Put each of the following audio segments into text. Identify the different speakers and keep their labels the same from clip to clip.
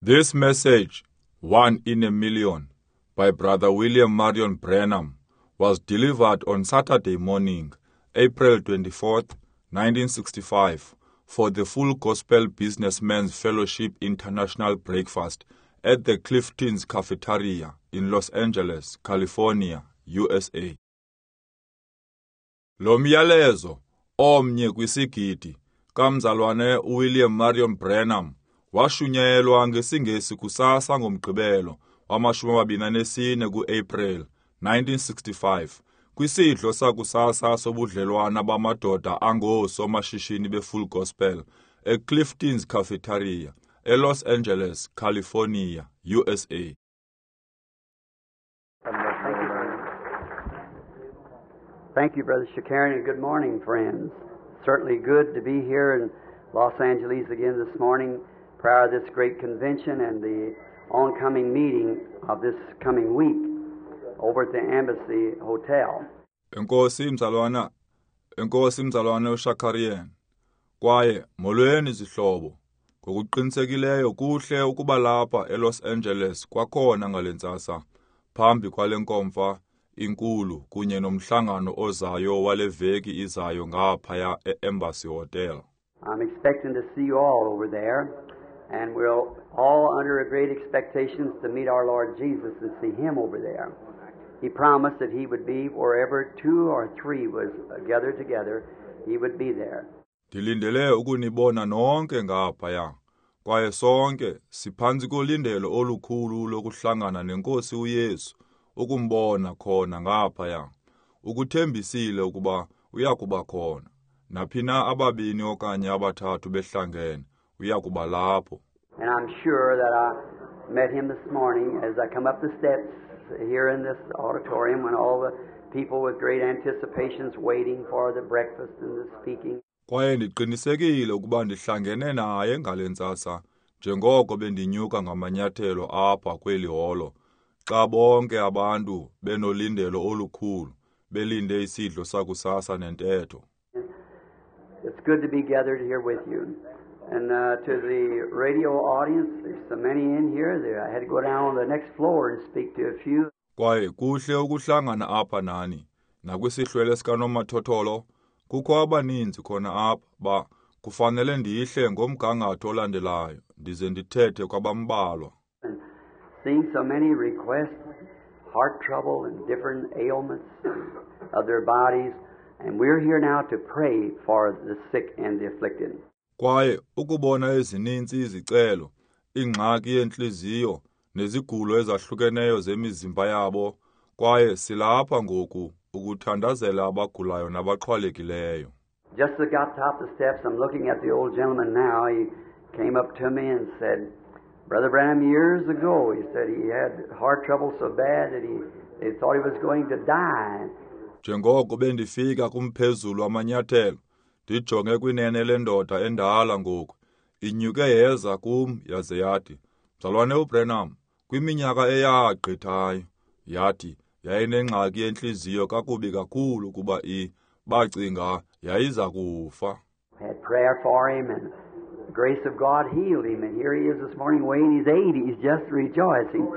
Speaker 1: This message, One in a Million, by Brother William Marion Branham, was delivered on Saturday morning, April 24th, 1965, for the Full Gospel Businessmen's Fellowship International Breakfast at the Clifton's Cafeteria in Los Angeles, California, USA. Lo myalezo omnye kwisigidi kamzalwane uWilliam Marion Branham washunyelwa ngesingesi kusasa ngomgqibelo wama-24 ku-April 1965 kwisidlo sakusasa sobudlelwana bamadoda angoosomashishini be-Full Gospel eClifton's Cafeteria eLos Angeles, California, USA.
Speaker 2: Thank you, Brother Shakarian, and good morning, friends. Certainly good to be here in Los Angeles again this morning, prior to this great convention and the oncoming meeting of this coming week over at the Embassy Hotel.
Speaker 1: Enkosi mzalwana uShakarian. Kwaye molweni zihlobo. Ngokuqinisekileyo kuhle ukuba lapha eLos Angeles kwakhona ngalentsasa phambi kwalenkomfa inkulu kunye nomhlangano ozayo wale veki izayo ngaphaya eEmbassy Hotel.
Speaker 2: I'm expecting to see you all over there, and we're all under a great expectations to meet our Lord Jesus and see Him over there. He promised that He would be wherever 2 or 3 was gathered together, He would be there.
Speaker 1: Dilindele ukunibona nonke ngaphaya. Kwaye sonke siphansi kolindelo olukhulu lokuhlangana nenkosi uYesu ukumbona khona ngaphaya. Ukuthembisile ukuba uyakuba khona. Naphina ababini okanye abathathu behlangene uyakuba lapho.
Speaker 2: And I'm sure that I met Him this morning as I come up the steps here in this auditorium when all the people with great anticipations waiting for the breakfast and the speaking.
Speaker 1: Kwaye ndiqinisekile ukuba ndihlangene naye ngalentsasa njengoko bendinyuka ngamanyathelo apha kweli holo xa bonke abantu benolindelo olukhulu belinde isidlo sakusasa nentetho.
Speaker 2: It's good to be gathered here with you. And to the radio audience, there's so many in here. I had to go down on the next floor and speak to a few.
Speaker 1: Kwaye kuhle ukuhlangana apha nani nakwisihlwele sikanomathotholo kukho abaninzi khona apha ba kufanele ndihle ngomgangatho olandelayo ndize ndithethe kwabambalwa.
Speaker 2: Seeing so many requests, heart trouble and different ailments of their bodies, and we're here now to pray for the sick and the afflicted.
Speaker 1: Kwaye ukubona ezininzi izicelo, ingxaki yenhliziyo nezigulo ezahlukeneyo zemizimba yabo, kwaye silapha ngoku ukuthandazela abagulayo nabaxhwalekileyo.
Speaker 2: Just as I got top of the steps, I'm looking at the old gentleman now. He came up to me and said, Brother Branham, years ago, he said he had heart trouble so bad that they thought he was going to die.
Speaker 1: Njengoko bendifika kumphezulu amanyathelo, ndijonge kwinene lendoda endala ngoku, inyuke yeza kum yaze yathi, Mzalwane uBranham, kwiminyaka eyagqithayo, yathi yayinengxaki yenhliziyo kakubi kakhulu kuba bacinga yayiza kufa.
Speaker 2: Had prayer for him and the grace of God healed him, and here he is this morning weighing his 80s just rejoicing.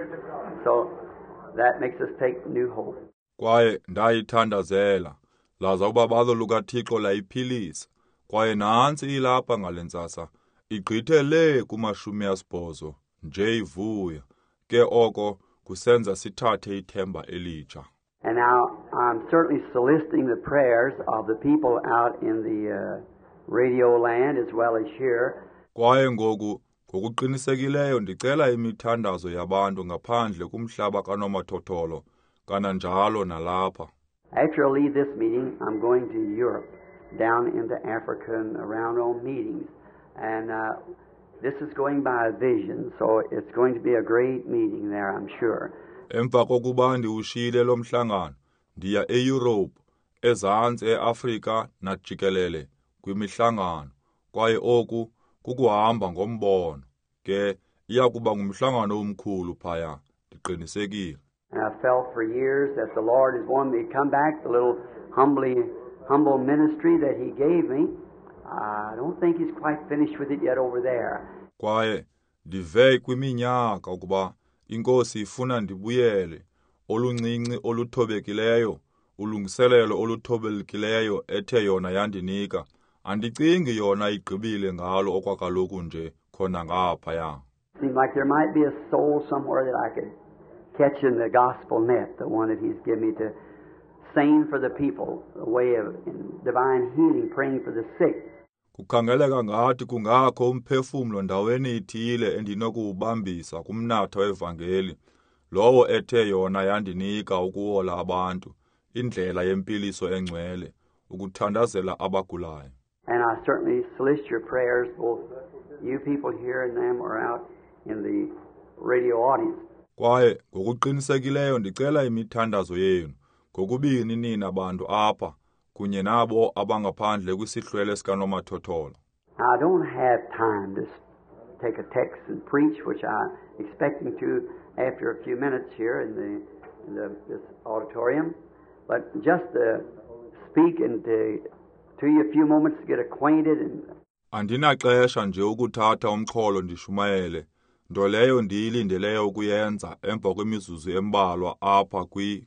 Speaker 2: So that makes us take new hope.
Speaker 1: Kwaye ndayithandazela, laza ubabalo lukaThixo layiphilisa, kwaye nantsi ilapha ngalentsasa, igqithe le kuma-80 nje ivuya, ke oko kusenza sithathe ithemba elitsha.
Speaker 2: And now I'm certainly soliciting the prayers of the people out in the radio land as well as here.
Speaker 1: Kwaye ngokuqinisekileyo ndicela imithandazo yabantu ngaphandle kumhlaba kanomathotholo, kananjalo nalapha.
Speaker 2: After I leave this meeting, I'm going to Europe, down into Africa and around on meetings. And this is going by a vision, so it's going to be a great meeting there, I'm sure.
Speaker 1: Emva kokuba ndiwushiyile lo mhlangano, ndiya eEurope, ezantsi eAfrika najikelele kwimihlangano, kwaye oku kukuhamba ngombono, ke iyakuba ngumhlangano omkhulu phaya, ndiqinisekile.
Speaker 2: And I felt for years that the Lord has wanted me to come back, the little humble ministry that He gave me. I don't think He's quite finished with it yet over there.
Speaker 1: Kwaye Ndive kwiminyaka ukuba inkosi ifuna ndibuyele oluncinci oluthobekileyo, ulungiselelo oluthobelekileyo ethe yona yandinika. Andicingi yona igqibile ngalo okwakaloku nje khona ngaphaya.
Speaker 2: Seems like there might be a soul somewhere that I could catch in the gospel net, the one that He's given me to sing for the people, a way of divine healing, praying for the sick.
Speaker 1: Kukhangeleka ngathi kungakho umphefumlo ndaweni ithile endinokuwubambisa kumnatha wevangeli, lowo ethe yona yandinika ukuwola abantu, indlela yempiliso engcwele, ukuthandazela abagulayo.
Speaker 2: And I certainly solicit your prayers, both you people here and them are out in the radio audience.
Speaker 1: Kwaye ngokuqinisekileyo ndicela imithandazo yenu, ngokubini nina bantu apha, kunye nabo abangaphandle kwisihlwele sikanomathotholo.
Speaker 2: I don't have time to take a text and preach, which I'm expecting to after a few minutes here in this auditorium, but just to speak and to you a few moments to get acquainted.
Speaker 1: Andinaxesha nje ukuthatha umxholo ndishumayele, nto leyo ndiyilindeleyo ukuyenza emva kwemizuzu embalwa apha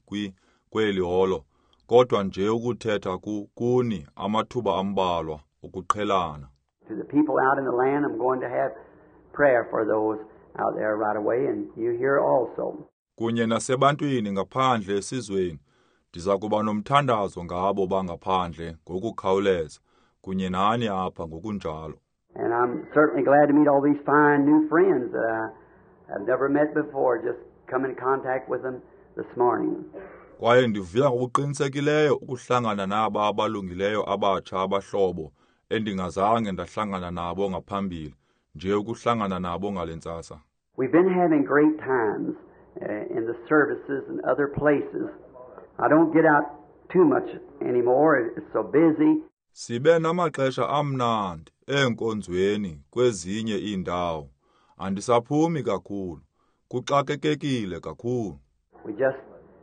Speaker 1: kweli holo, kodwa nje ukuthetha kuni amathuba ambalwa ukuqhelana.
Speaker 2: To the people out in the land, I'm going to have prayer for those out there right away, and you here also.
Speaker 1: Kunye nasebantwini ngaphandle esizweni, ndiza kuba nomthandazo ngabo bangaphandle ngokukhawuleza, kunye nani apha ngokunjalo.
Speaker 2: And I'm certainly glad to meet all these fine new friends that I've never met before, just come in contact with them this morning.
Speaker 1: Kwaye ndivila ngokuqinisekileyo ukuhlangana naba abalungileyo abatsha abahlobo endingazange ndahlangana nabo ngaphambili, nje ukuhlangana nabo ngalentsasa.
Speaker 2: We've been having great times in the services and other places. I don't get out too much anymore, it's so busy.
Speaker 1: Sibe namaxesha amnandi enkonzweni kwezinye iindawo. Andisaphumi kakhulu, kuxakekekile kakhulu.
Speaker 2: We just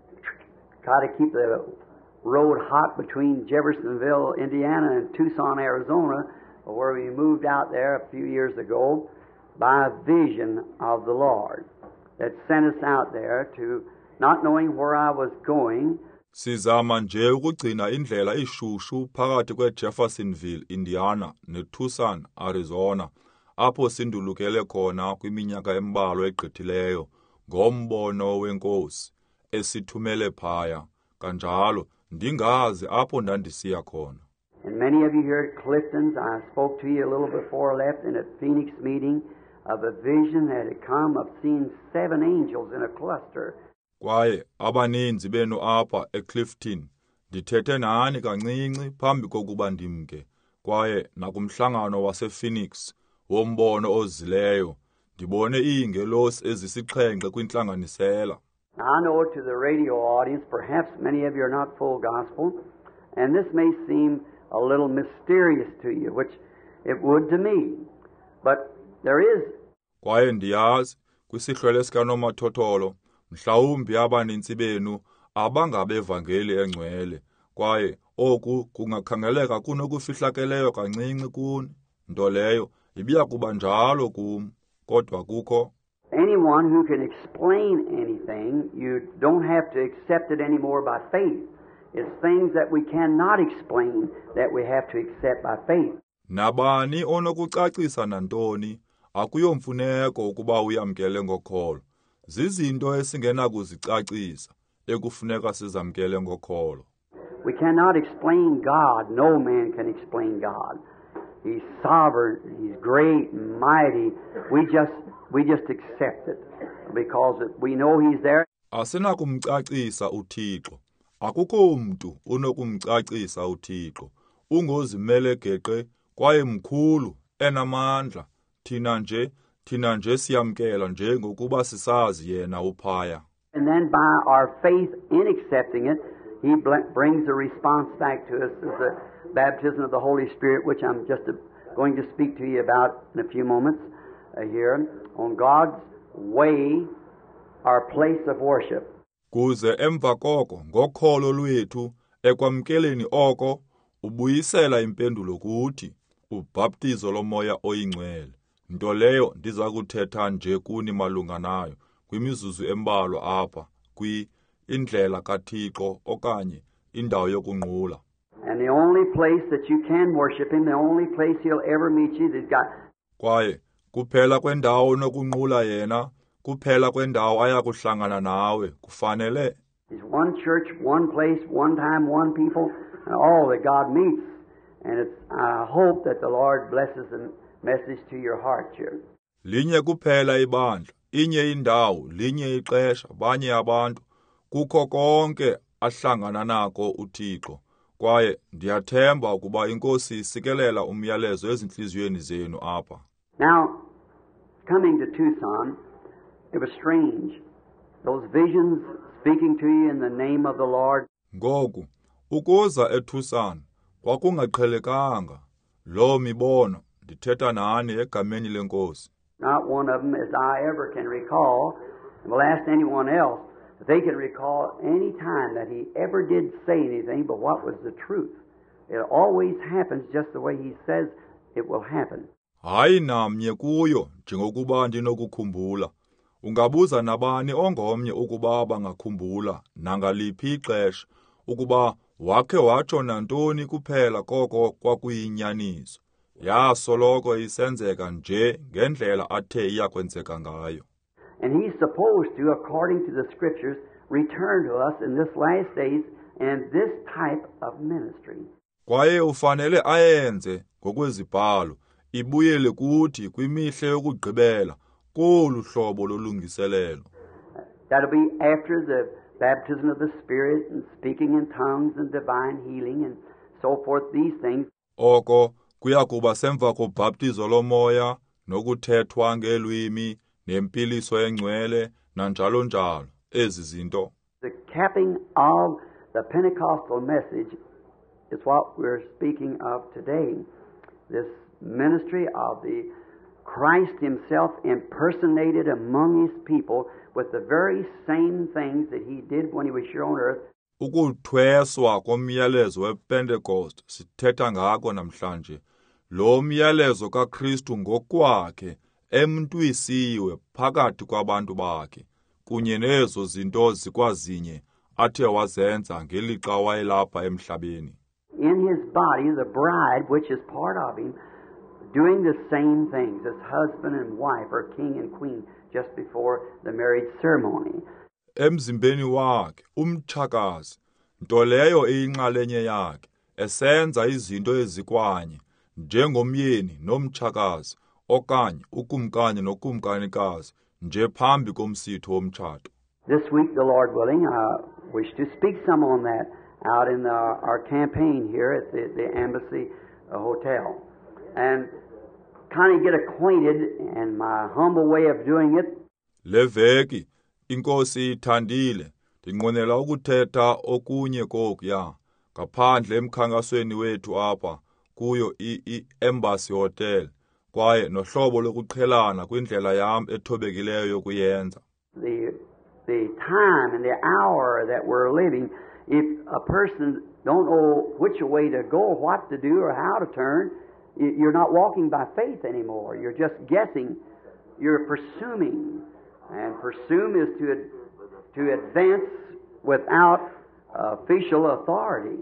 Speaker 2: try to keep the road hot between Jeffersonville, Indiana and Tucson, Arizona, where we moved out there a few years ago by a vision of the Lord that sent us out there to not knowing where I was going.
Speaker 1: Sizama nje ukugcina indlela ishushu phakathi kweJeffersonville, Indiana neTucson, Arizona, apho sindulukele khona kwiminyaka embalwa egqithileyo ngombono wenkosi esithumele phaya, kanjalo ndingazi apho ndandisiya khona.
Speaker 2: And many of you here at Clifton's, I spoke to you a little before I left in a Phoenix meeting of a vision that had come of seeing 7 angels in a cluster.
Speaker 1: Kwaye abaninzi benu apha eClifton, ndithethe nani kancinci phambi kokuba ndimke, kwaye nakumhlangano wasePhoenix wombono ozileyo, ndibone iingelosi ezisixhenxe kwintlanganisela.
Speaker 2: I know to the radio audience, perhaps many of you are not full gospel, and this may seem a little mysterious to you, which it would to me, but there is.
Speaker 1: Kwaye ndiyazi kwisihlwele sikanomathotholo, mhlawumbi abaninzi benu abangabevangeli engcwele, kwaye oku kungakhangeleka kunokufihlakeleyo kancinci kuni, nto leyo ibiya kuba njalo kum, kodwa kukho.
Speaker 2: Anyone who can explain anything, you don't have to accept it anymore by faith. It's things that we cannot explain that we have to accept by faith.
Speaker 1: Nabani onokucacisa nantoni, akuyomfuneko ukuba uyamkele ngokholo. Zizinto esingenakuzicacisa ekufuneka sizamkele ngokholo.
Speaker 2: We cannot explain God. No man can explain God. He's sovereign, He's great and mighty. We just accept it because we know He's there.
Speaker 1: Asinakumcacisa uThixo. Akukho mntu unokumcacisa uThixo. Ungozimele geqe kwaye mkhulu enamandla. Thina nje siyamkela nje ngokuba sisazi yena uphaya.
Speaker 2: And then by our faith in accepting it, He brings the response back to us as the baptism of the Holy Spirit, which I'm just going to speak to you about in a few moments here on God's way, our place of worship.
Speaker 1: Kuze emva koko ngokholo lwethu ekwamkeleni oko ubuyisela impendulo kuthi ubhaptizo lomoya oyingcwele, nto leyo ndiza kuthetha nje kuni malunga nayo kwimizuzu embalwa apha indlela kaThixo okanye indawo yokunqula.
Speaker 2: And the only place that you can worship him, the only place he'll ever meet you, there's got...
Speaker 1: Kwaye kuphela kwendawo nokunqula yena, kuphela kwendawo aya kuhlangana nawe, kufanele.
Speaker 2: There's one church, one place, one time, one people, and all that God meets. And it's, I hope that the Lord blesses the message to your heart here.
Speaker 1: Linye kuphela ibandla, inye indawo, linye ixesha, banye abantu, kukho konke ahlangana nako uThixo. Kwaye ndiyathemba ukuba inkosi isikelela umyalezo ezinhliziyweni zenu apha.
Speaker 2: Now, coming to Tucson, it was strange. Those visions speaking to you in the name of the Lord.
Speaker 1: Ngoku ukuza eTucson kwakungaqhelekanga. Lo mibono ndithetha nani egameni lenkosi.
Speaker 2: Not one of them, as I ever can recall, and will ask anyone else, if they can recall any time that he ever did say anything but what was the truth. It always happens just the way he says it will happen.
Speaker 1: Hayi namnye kuyo njengokuba ndinokukhumbula. Ungabuza nabani ongomnye ukuba bangakhumbula nangaliphi ixesha ukuba wakhe watsho nantoni kuphela koko kwakuyinyaniso. Yasoloko isenzeka nje ngendlela athe iyakwenzeka ngayo.
Speaker 2: And he's supposed to, according to the scriptures, return to us in this last days and this type of ministry.
Speaker 1: Kwaye ufanele ayenze ngokwezibhalo ibuyele kuthi kwimihle yokugqibela kolu hlobo lolungiselelo.
Speaker 2: That'll be after the baptism of the Spirit and speaking in tongues and divine healing and so forth, these things.
Speaker 1: Oko kuya kuba semva kobhaptizo lomoya nokuthethwa ngelwimi nempiliso engcwele nanjalo njalo ezi zinto.
Speaker 2: The capping of the Pentecostal message is what we're speaking of today. This ministry of the Christ himself impersonated among his people with the very same things that he did when he was here on earth.
Speaker 1: Ukuthweswa komyalezo wePentecost sithetha ngako namhlanje. Lo myalezo kaKristu ngokwakhe emntwisiwe phakathi kwabantu bakhe kunye nezo zinto zikwazinye athe wazenza ngelixa wayelapha emhlabeni.
Speaker 2: In his body, the bride, which is part of him, doing the same things as husband and wife or king and queen just before the marriage ceremony.
Speaker 1: Emzimbeni wakhe umtshakazi, nto leyo eyinxalenye yakhe, esenza izinto ezikwanye njengomyeni nomtshakazi okanye ukumkani nokumkanikazi nje phambi komsitho womtshato.
Speaker 2: This week, the Lord willing, I wish to speak some on that out in our campaign here at the Embassy Hotel. And kind of get acquainted, and my humble way of doing it.
Speaker 1: Leveki, inkosi ithandile, ndinqwenela ukuthetha okunye kokuya, ngaphandle emkhankasweni wethu apha, kuyo i-Embassy Hotel, kwaye nohlobo lokuqhelana kwindlela yam ethobekileyo yokuyenza.
Speaker 2: The time and the hour that we're living, if a person don't know which way to go, what to do, or how to turn, you're not walking by faith anymore. You're just guessing. You're presuming. And presume is to advance without official authority.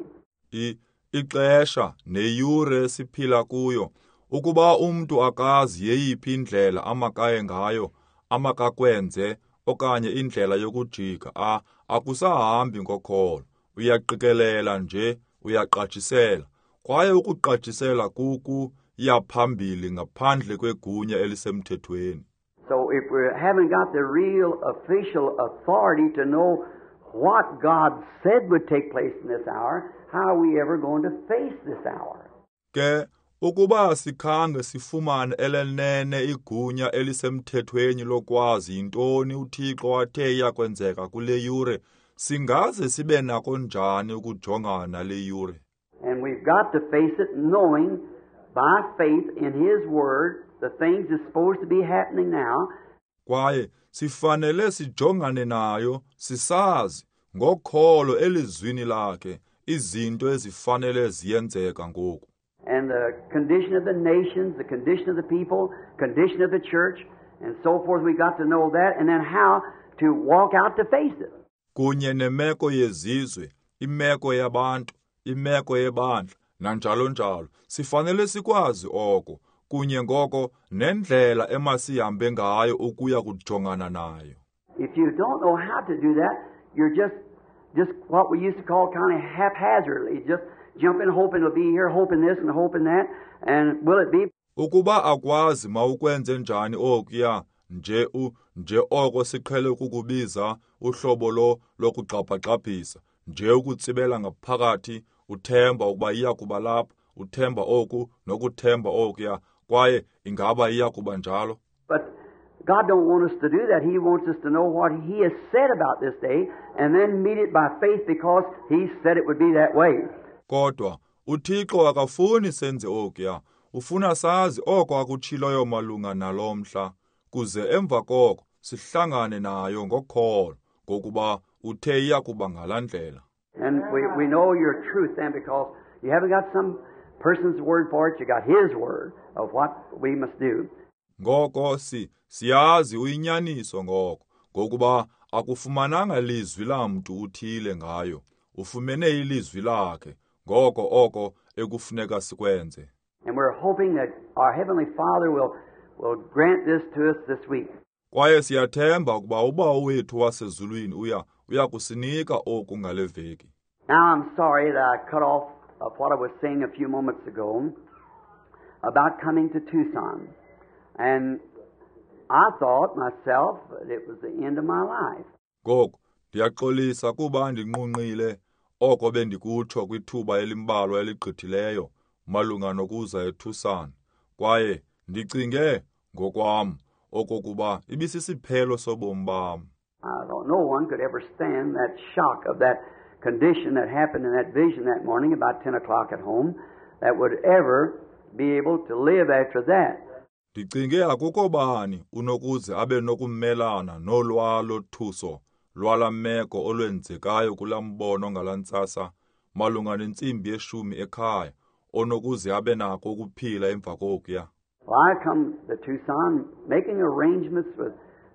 Speaker 1: Ixesha neyure siphila kuyo, ukuba umntu akazi yeyiphi indlela amakaye ngayo, amakakwenze, okanye indlela yokujika, akusahambi ngokholo, uyaqikelela nje, uyaqatshisela. Kwaye ukuqatshisela kuku yaphambili ngaphandle kwegunya elisemthethweni.
Speaker 2: So if we haven't got the real official authority to know what God said would take place in this hour, how are we ever going to face this hour?
Speaker 1: Ke ukuba sikhange sifumane elenene igunya elisemthethweni lokwazi intoni uThixo wathe iyakwenzeka kule yure, singaze sibe nako njani ukujongana le yure?
Speaker 2: And we've got to face it knowing by faith in his word the things that's supposed to be happening now.
Speaker 1: Kwaye sifanele sijongane nayo sisazi ngokholo elizwini lakhe izinto ezifanele ziyenzeka ngoku.
Speaker 2: and the condition of the nations, the condition of the people, condition of the church, and so forth. We got to know that, and then how to walk out to face it.
Speaker 1: Kunye nemeko yezizwe, imeko yabantu, imeko yebandla, nanjalo njalo. Sifanele sikwazi oko, kunye ngoko nendlela emasihambe ngayo ukuya kujongana nayo.
Speaker 2: If you don't know how to do that, you're just what we used to call kind of haphazardly, just jumping, hoping it'll be here, hoping this and hoping that, and will it be?
Speaker 1: Ukuba akwazi mawukwenze njani okuya nje oko siqhele ukukubiza uhlobo lokugqabhagqabhisa, nje ukutsibela ngaphakathi, uthemba ukuba iya kuba lapha, uthemba oku nokuthemba okuya, kwaye ingaba iya kuba njalo.
Speaker 2: But God don't want us to do that. He wants us to know what He has said about this day and then meet it by faith because He said it would be that way.
Speaker 1: Kodwa uThixo akafuni senze okuya, ufuna sazi oko akutshiloyo malunga nalomhla, kuze emva koko sihlangane nayo ngokholo ngokuba uthe iya kuba ngalandlela.
Speaker 2: And we know your truth then because you haven't got some person's word for it, you got His word of what we must do.
Speaker 1: Ngoko siyazi uyinyaniso ngoko, ngokuba akufumananga lizwi lamntu uthile ngayo, ufumene ilizwi lakhe, ngoko oko ekufuneka sikwenze.
Speaker 2: And we're hoping that our Heavenly Father will grant this to us this week.
Speaker 1: Kwaye siyathemba ukuba uBawo wethu wasezulwini uya kusinika oku ngale veki.
Speaker 2: Now I'm sorry that I cut off what I was saying a few moments ago about coming to Tucson. And I thought myself that it was the end of my life.
Speaker 1: Ngoko ndiyaxolisa kuba ndinqunqile oko bendikutsho kwithuba elimbalwa eligqithileyo malunga nokuza eTucson, kwaye ndicinge ngokwam okokuba ibisisiphelo sobomi bam.
Speaker 2: I thought no one could ever stand that shock of that condition that happened in that vision that morning about 10 o'clock at home that would ever be able to live after that.
Speaker 1: Ndicinge akukho bani unokuze abe nokumelana nolwalo thuso lwala meko olwenzekayo kulambono ngalantsasa malunga nentsimbi yeshumi ekhaya onokuze abe nako ukuphila emva kokuya.
Speaker 2: Well, I come to Tucson making arrangements with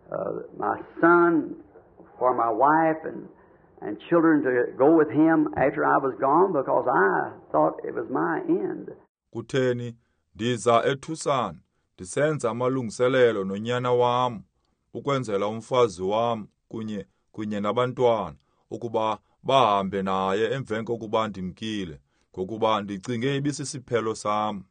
Speaker 2: my son for my wife and children to go with him after I was gone because I thought it was my end.
Speaker 1: Kutheni ndiza eTucson ndisenza amalungiselelo nonyana wam ukwenzela umfazi wam kunye nabantwana ukuba bahambe naye emveni kokuba ndimkile, ngokuba ndicinge ibisisiphelo sam.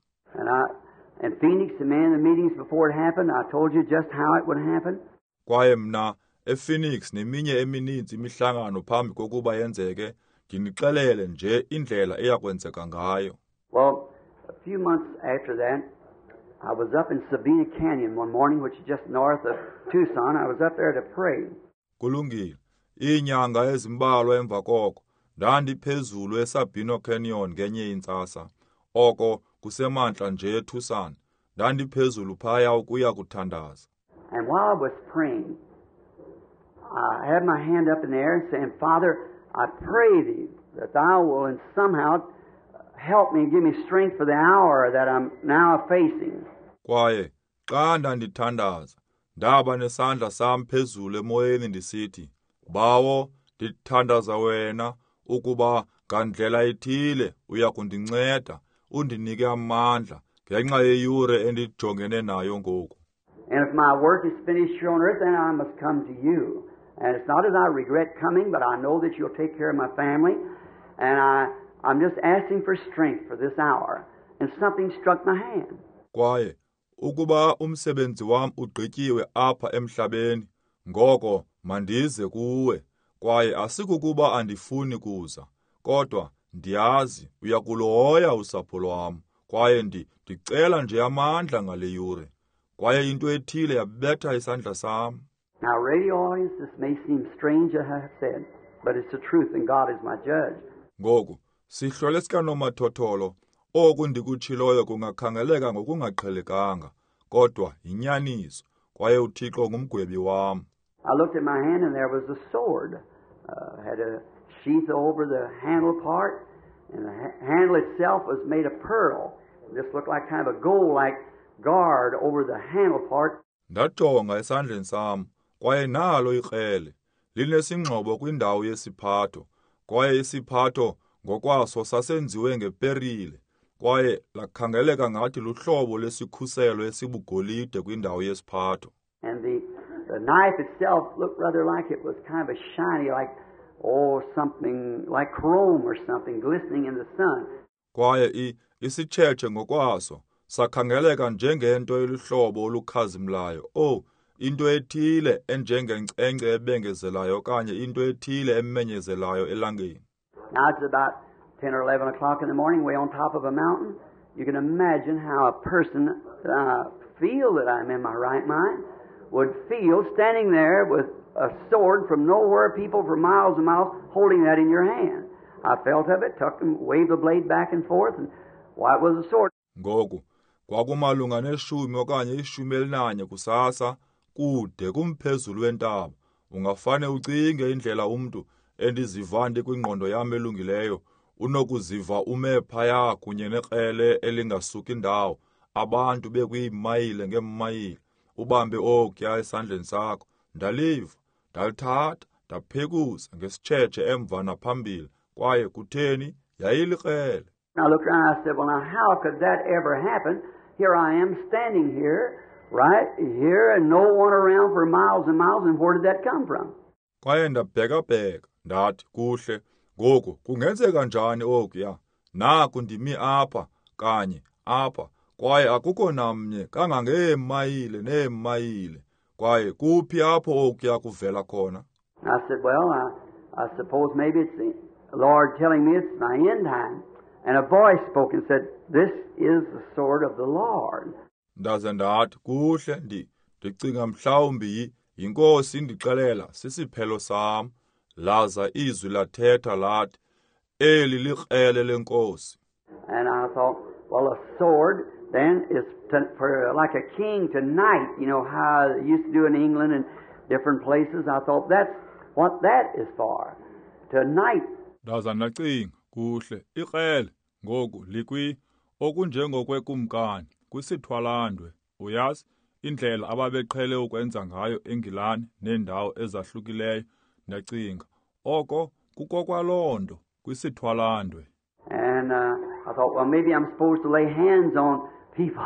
Speaker 2: And Phoenix, the man in the meetings before it happened, I told you just how it would happen.
Speaker 1: Kwaye mna ePhoenix neminye emininzi imihlangano phambi kokuba yenzeke ndinixelele nje indlela eyakwenzeka ngayo.
Speaker 2: Well, a few months after that, I was up in Sabina Canyon one morning, which is just north of Tucson. I was up there to pray.
Speaker 1: Kulungile. Iinyanga ezimbalwa emva koko ndandiphezulu eSabino Canyon ngenye intsasa. Oko kusemantla nje eTucson. Ndandiphezulu phaya ukuya kuthandaza.
Speaker 2: And while I was praying, I had my hand up in the air and saying, Father, I pray Thee that Thou will somehow help me and give me strength for the hour that I'm now facing.
Speaker 1: Kwaye xa ndandithandaza ndaba nesandla sam phezulu emoyeni ndisithi, Bawo, ndithandaza wena ukuba ngandlela ithile uya kundinceda undinike amandla ngenxa yeyure endijongene nayo ngoku.
Speaker 2: And if my work is finished here on earth, then I must come to you. And it's not as I regret coming, but I know that you'll take care of my family. And I'm just asking for strength for this hour. And something struck my hand.
Speaker 1: Kwaye ukuba umsebenzi wam ugqityiwe apha emhlabeni, ngoko mandize kuwe, kwaye asikukuba andifuni kuza, kodwa ndiyazi uyakulohoya usapho lwam, kwaye ndicela nje amandla ngale yure, kwaye into ethile yabetha isandla sam.
Speaker 2: Now, radio audience, this may seem strange as I have said, but it's the truth and God is my judge.
Speaker 1: Ngoku, sihlole sikanomathotholo, oku ndikutshiloyo kungakhangeleka ngokungaqhelekanga, kodwa yinyaniso, kwaye uThixo ngumgwebi wam.
Speaker 2: I looked at my hand and there was a sword. Had a sheath over the handle part, and the handle itself was made of pearl. This looked like kind of a gold-like guard over the handle part.
Speaker 1: Ndajonga esandleni sam, kwaye nalo ikrele, linesingxobo kwindawo yesiphatho, kwaye isiphatho ngokwaso sasenziwe ngeperile, kwaye lakhangeleka ngathi luhlobo lesikhuselo esibugolide kwindawo yesiphatho.
Speaker 2: And the knife itself looked rather like it was kind of a shiny, like, something like chrome or something, glistening in the sun.
Speaker 1: Kwaye isitshetshe ngokwaso sakhangeleka njengento eluhlobo olukhazimlayo, into ethile enjengenkcence ebengezelayo okanye into ethile emenyezelayo elangeni.
Speaker 2: Now it's about 10 or 11 o'clock in the morning, way on top of a mountain. You can imagine how a person, feel that I'm in my right mind, would feel standing there with a sword from nowhere, people for miles and miles, holding that in your hand. I felt of it, took and waved the blade back and forth, and why, it was a sword.
Speaker 1: Ngoku kwakumalunga neshumi okanye ishumi elinanye kusasa, kude kumphezulu wentaba. Ungafane ucinge indlela umntu endizivandi kwingqondo yam elungileyo unokuziva ume phaya kunye nekrele elingasuki indawo, abantu bekwiimayile ngeemayile, ubambe okuya esandleni sakho. Ndaliva, ndalithatha, ndaphekuza ngesitshetshe emva naphambili, kwaye kutheni yayilikrele.
Speaker 2: I looked around and I said, well, now how could that ever happen? Here I am standing here, right here, and no one around for miles and miles, and where did that come from?
Speaker 1: Kwaye ndabheka-bheka, ndathi kuhle, ngoku kungenzeka njani okuya? Naku ndimi apha, kanye apha, kwaye akukho namnye kangangeemayile neemayile, kwaye kuphi apho okuya kuvela khona?
Speaker 2: I said, well, I suppose maybe it's the Lord telling me it's my end time. And a voice spoke and said, this is the sword of the Lord.
Speaker 1: Ndaze ndathi kuhle ndicinga mhlawumbi yinkosi indixelela sisiphelo sam, laza izwi lathetha lathi, eli likrele lenkosi.
Speaker 2: And I thought, well, a sword then is for like a king to knight, you know how they used to do in England and different places. I thought that's what that is for, to knight.
Speaker 1: Ndaza ndacinga kuhle ikrele ngoku likwi okunjengokwekumkani kwisithwalandwe, uyazi indlela ababeqhele ukwenza ngayo eNgilani neendawo ezahlukileyo. Ndacinga oko kukokwaloo nto kwisithwalandwe.
Speaker 2: And I thought, well, maybe I'm supposed to lay hands on people.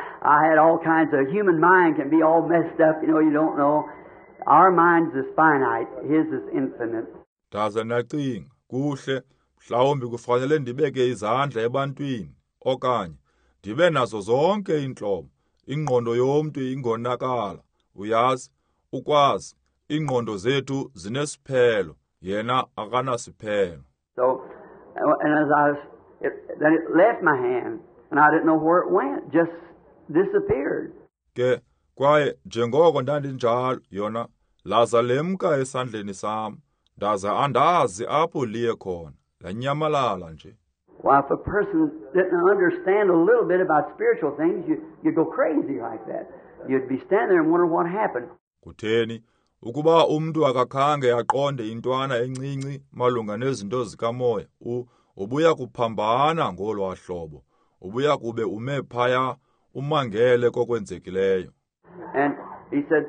Speaker 2: I had all kinds of human mind can be all messed up, you don't know. Our minds is finite, his is infinite.
Speaker 1: Ndaze ndacinga kuhle mhlawumbi kufanele ndibeke izandla ebantwini, okanye ndibe nazo zonke iintlobo. Ingqondo yomntu ingonakala, uyazi, ukwazi, ingqondo zethu zinesiphelo, yena akanasiphelo.
Speaker 2: So, and as then it left my hand, and I didn't know where it went, just disappeared.
Speaker 1: Ke kwaye njengoko ndandinjalo yona laza lemka esandleni sam, ndaze andazi apho liye khona, lanyamalala nje.
Speaker 2: Well, if a person didn't understand a little bit about spiritual things, you'd go crazy like that. You'd be standing there and wonder what happened.
Speaker 1: Kutheni ukuba umntu akakhange aqonde intwana encinci malunga nezinto zikamoya, ubuya kuphambana ngolwa hlobo, ubuya kube ume phaya umangele kokwenzekileyo.
Speaker 2: And he said,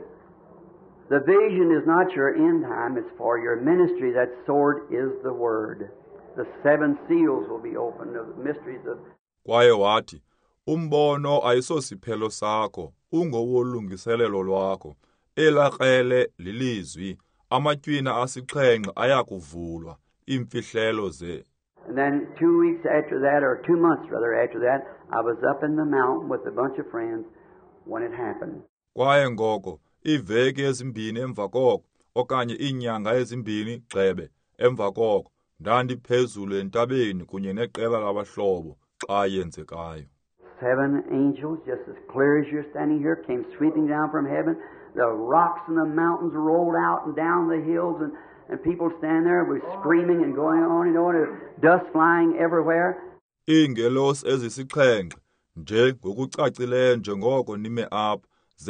Speaker 2: the vision is not your end time, it's for your ministry. That sword is the word. The 7 seals will be opened, the mysteries of...
Speaker 1: Kwaye wathi, umbono ayisosiphelo sakho, ungowolungiselelo lwakho, elakrele lilizwi, amatywina asixhenxe ayakuvulwa, imfihlelo ze.
Speaker 2: And then 2 weeks after that, or 2 months rather after that, I was up in the mountain with a bunch of friends when it happened.
Speaker 1: Kwaye ngoko, iveki ezimbini emva koko, okanye iinyanga ezimbini gxebe emva koko, ndandiphezulu entabeni kunye neqela labahlobo xa yenzekayo.
Speaker 2: 7 angels, just as clear as you're standing here, came sweeping down from heaven. The rocks and the mountains rolled out and down the hills, and people stand there with screaming and going on and on, and dust flying everywhere.
Speaker 1: Iingelosi ezisixhenxe, nje ngokucacileyo njengoko nime apha,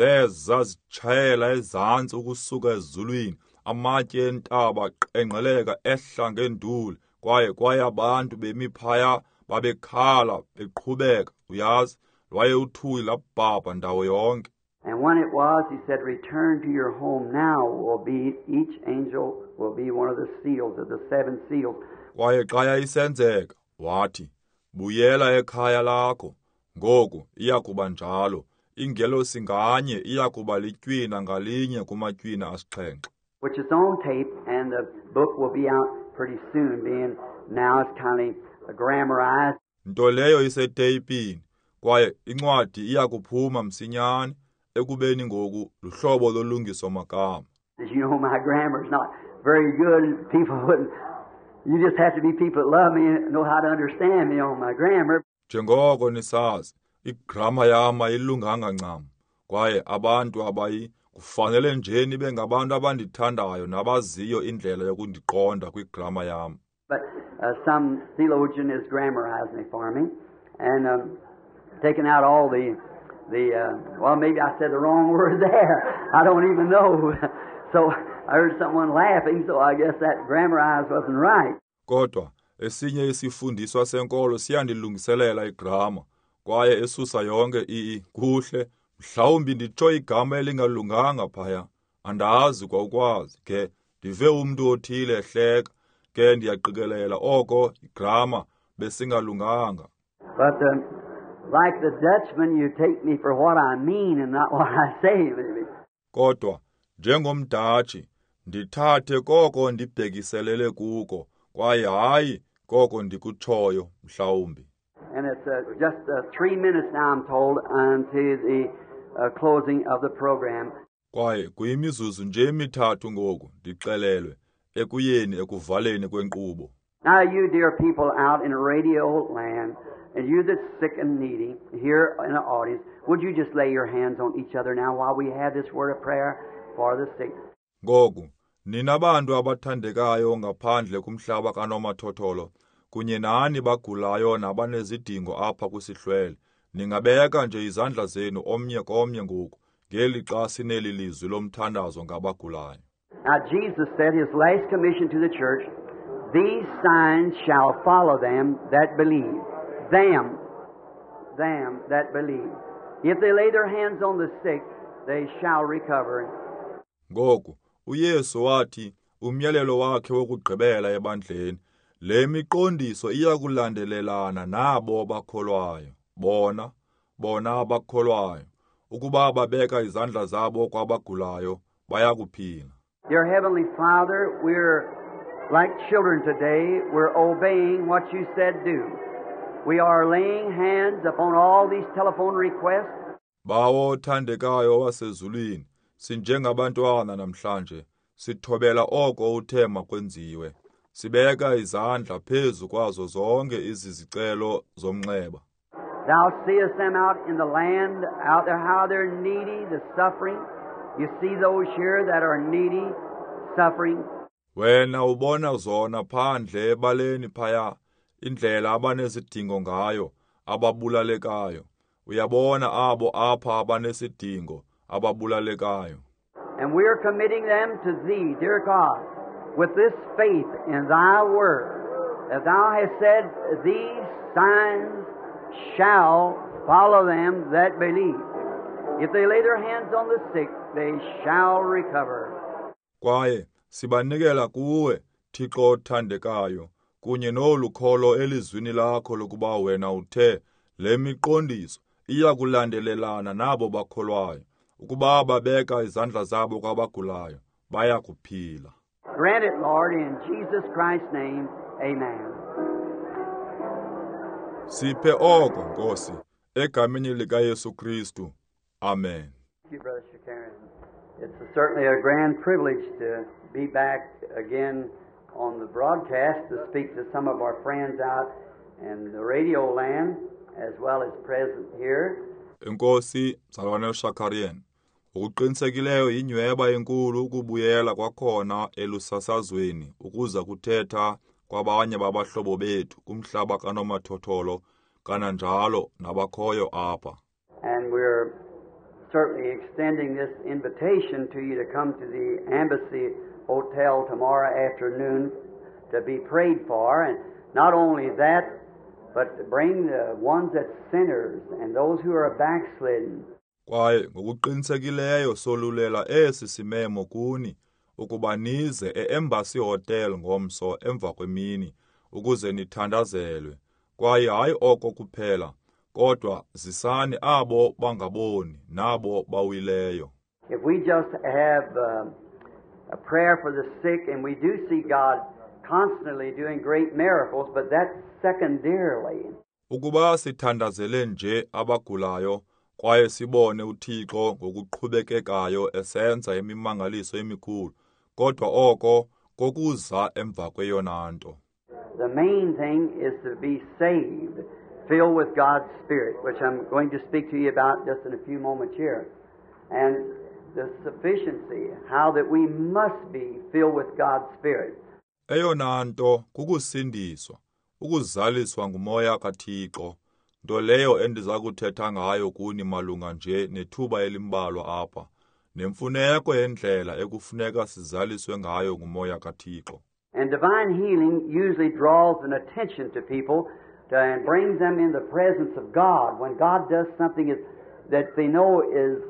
Speaker 1: zazitshayela ezantsi ukusuka ezulwini, amatye entaba qenqeleka ehla ngenduli, kwaye abantu bemi phaya babekhala beqhubeka uyazi lwayeuthuli labhabha ndawo yonke.
Speaker 2: And when it was, he said, return to your home now will be, each angel will be one of the seals of the 7 seals.
Speaker 1: Kwaye xa yayisenzeka wathi, buyela ekhaya lakho, ngoku iyakuba njalo, ingelosi nganye iyakuba litywina ngalinye kumatywina asixhenxe.
Speaker 2: Which is on tape, and the book will be out pretty soon, being now it's kind of grammarized.
Speaker 1: Nto leyo iseteyipini, kwaye incwadi iyakuphuma msinyane, ekubeni ngoku luhlobo lolungiso magama.
Speaker 2: As you know, my grammar's not very good. People wouldn't. You just have to be people that love me and know how to understand me on my grammar.
Speaker 1: Njengoko nisazi, igrama yam ayilunganga ncam, kwaye abantu kufanele nje nibe ngabantu abandithandayo nabaziyo indlela yokundiqonda kwigrama yam.
Speaker 2: But some theologian is grammarizing it for me and taking out all the well, maybe I said the wrong word there. I don't even know. So I heard someone laughing, so I guess that grammarized wasn't right.
Speaker 1: Kodwa esinye isifundiswa senkolo siyandilungiselela igrama, kwaye esusa yonke kuhle, mhlawumbi nditsho igama elingalunganga phaya, andazi kwa ukwazi, ke ndive umntu othile ehleka, ke ndiyaqikelela oko igrama besingalunganga.
Speaker 2: But like the Dutchman, you take me for what I mean and not what I say, maybe.
Speaker 1: Kodwa njengomDatshi ndithathe koko ndibhekiselele kuko, kwaye hayi koko ndikutshoyo mhlawumbi.
Speaker 2: And it's just 3 minutes now, I'm told, until the closing of the program.
Speaker 1: Kwaye kuyimizuzu nje emithathu ngoku ndixelelwe ekuvaleni kwenkqubo.
Speaker 2: Now you dear people out in radio land, and you that's sick and needy here in the audience, would you just lay your hands on each other now while we have this word of prayer for the sick?
Speaker 1: Ngoku ninabantu abathandekayo ngaphandle kumhlaba kanomathotholo, kunye nani bagulayo nabanezidingo apha kwisihlwele, ningabeka nje izandla zenu omnye komnye ngoku ngelixa sineli lizwi lomthandazo ngabagulayo.
Speaker 2: Now Jesus said his last commission to the church, these signs shall follow them that believe. Them that believe. If they lay their hands on the sick, they shall recover.
Speaker 1: Ngoku uYesu wathi umyalelo wakhe wokugqibela ebandleni, le miqondiso iyakulandelelana nabo bakholwayo, bona abakholwayo, ukuba babeka izandla zabo kwabagulayo bayakuphila.
Speaker 2: Dear Heavenly Father, we're like children today. We're obeying what you said do. We are laying hands upon all these telephone requests.
Speaker 1: Bawo thandekayo wasezulwini, sinjengabantwana namhlanje, sithobela oko uthema kwenziwe, sibeka izandla phezu kwazo zonke izizicelo zomnxeba.
Speaker 2: Thou seest them out in the land, out there, how they're needy, the suffering. You see those here that are needy, suffering.
Speaker 1: Wena ubona zona phandle ebaleni phaya, indlela abanezidingo ngayo, ababulalekayo. Uyabona abo apha abanesidingo, ababulalekayo.
Speaker 2: And we are committing them to Thee, dear God, with this faith in Thy Word, that Thou hast said, these signs shall follow them that believe. If they lay their hands on the sick, they shall recover.
Speaker 1: Kwaye sibanikela kuwe, Thixo othandekayo, kunye nolukholo elizwini lakho lokuba wena uthe, le miqondiso iyakulandelelana nabo bakholwayo, ukuba babeka izandla zabo kwabagulayo, bayakuphila.
Speaker 2: Grant it, Lord, in Jesus Christ's name, amen.
Speaker 1: Siphe oko, Nkosi, egameni likaYesu Kristu. Amen.
Speaker 2: Thank you, Brother Shakaran. It's certainly a grand privilege to be back again on the broadcast to speak to some of our friends out in the radio land as well as present here.
Speaker 1: Nkosi, Salwane Shakarian, ukuqinisekileyo inyweba enkulu ukubuyela kwakhona elusasazweni ukuza kuthetha kwabanye babahlobo bethu kumhlaba kanomathotholo kananjalo nabakhoyo apha.
Speaker 2: And we're certainly extending this invitation to you to come to the Embassy Hotel tomorrow afternoon to be prayed for. And not only that, but bring the ones that sinners and those who are backslidden.
Speaker 1: Kwaye ngokuqinisekileyo solulela esi simemo kuni ukuba nize e-Embassy Hotel ngomso emva kwemini ukuze nithandazelwe. Kwaye hayi oko kuphela, kodwa zisani abo bangaboni nabo bawileyo.
Speaker 2: If we just have a prayer for the sick, and we do see God constantly doing great miracles, but that's secondarily.
Speaker 1: Ukuba sithandazele nje abagulayo, kwaye sibone uThixo ngokuqhubekekayo esenza imimangaliso emikhulu, kodwa oko kokuza emva kweyona nto.
Speaker 2: The main thing is to be saved, filled with God's Spirit, which I'm going to speak to you about just in a few moments here. And the sufficiency, how that we must be filled with God's Spirit.
Speaker 1: Eyona nto kukusindiswa, ukuzaliswa ngumoya kaThixo, nto leyo endiza kuthetha ngayo kuni malunga nje nethuba elimbalwa apha, nemfuneko yendlela ekufuneka sizaliswe ngayo ngumoya kaThixo.
Speaker 2: And divine healing usually draws an attention to people and brings them in the presence of God. When God does something that they know is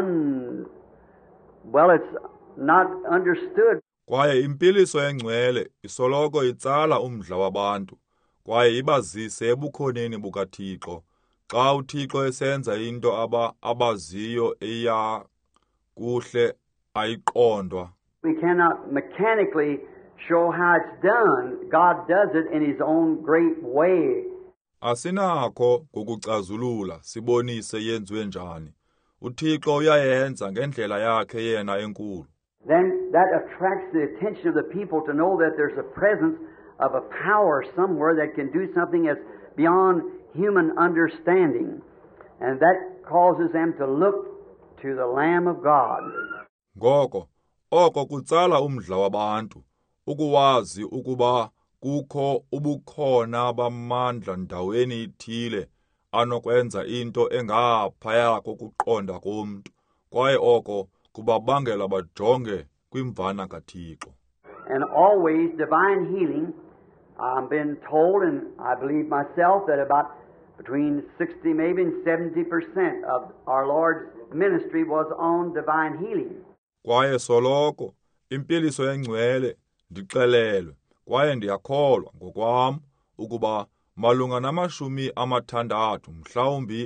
Speaker 2: it's not understood.
Speaker 1: Kwaye impiliso engcwele isoloko itsala umdla wabantu, kwaye ibazise ebukhoneni bukaThixo. Xa uThixo esenza into abaziyo iya kuhle ayiqondwa.
Speaker 2: We cannot mechanically show how it's done. God does it in His own great way.
Speaker 1: Asinakho ngokucazulula sibonise yenziwe njani. uThixo uyayenza ngendlela yakhe yena enkulu.
Speaker 2: Then that attracts the attention of the people to know that there's a presence of a power somewhere that can do something that's beyond human understanding. And that causes them to look to the Lamb of God.
Speaker 1: Ngoko oko kutsala umdla wabantu ukuwazi ukuba kukho ubukhona bamandla ndaweni ithile anokwenza into engaphaya kokuqonda komntu, kwaye oko kubabangela bajonge kwimvana kaThixo.
Speaker 2: And always divine healing, I've been told, and I believe myself, that about between 60 maybe and 70% of our Lord's ministry was on divine healing.
Speaker 1: Kwaye soloko impiliso engcwele ndixelelwe, kwaye ndiyakholwa ngokwam ukuba malunga na60 mhlawumbi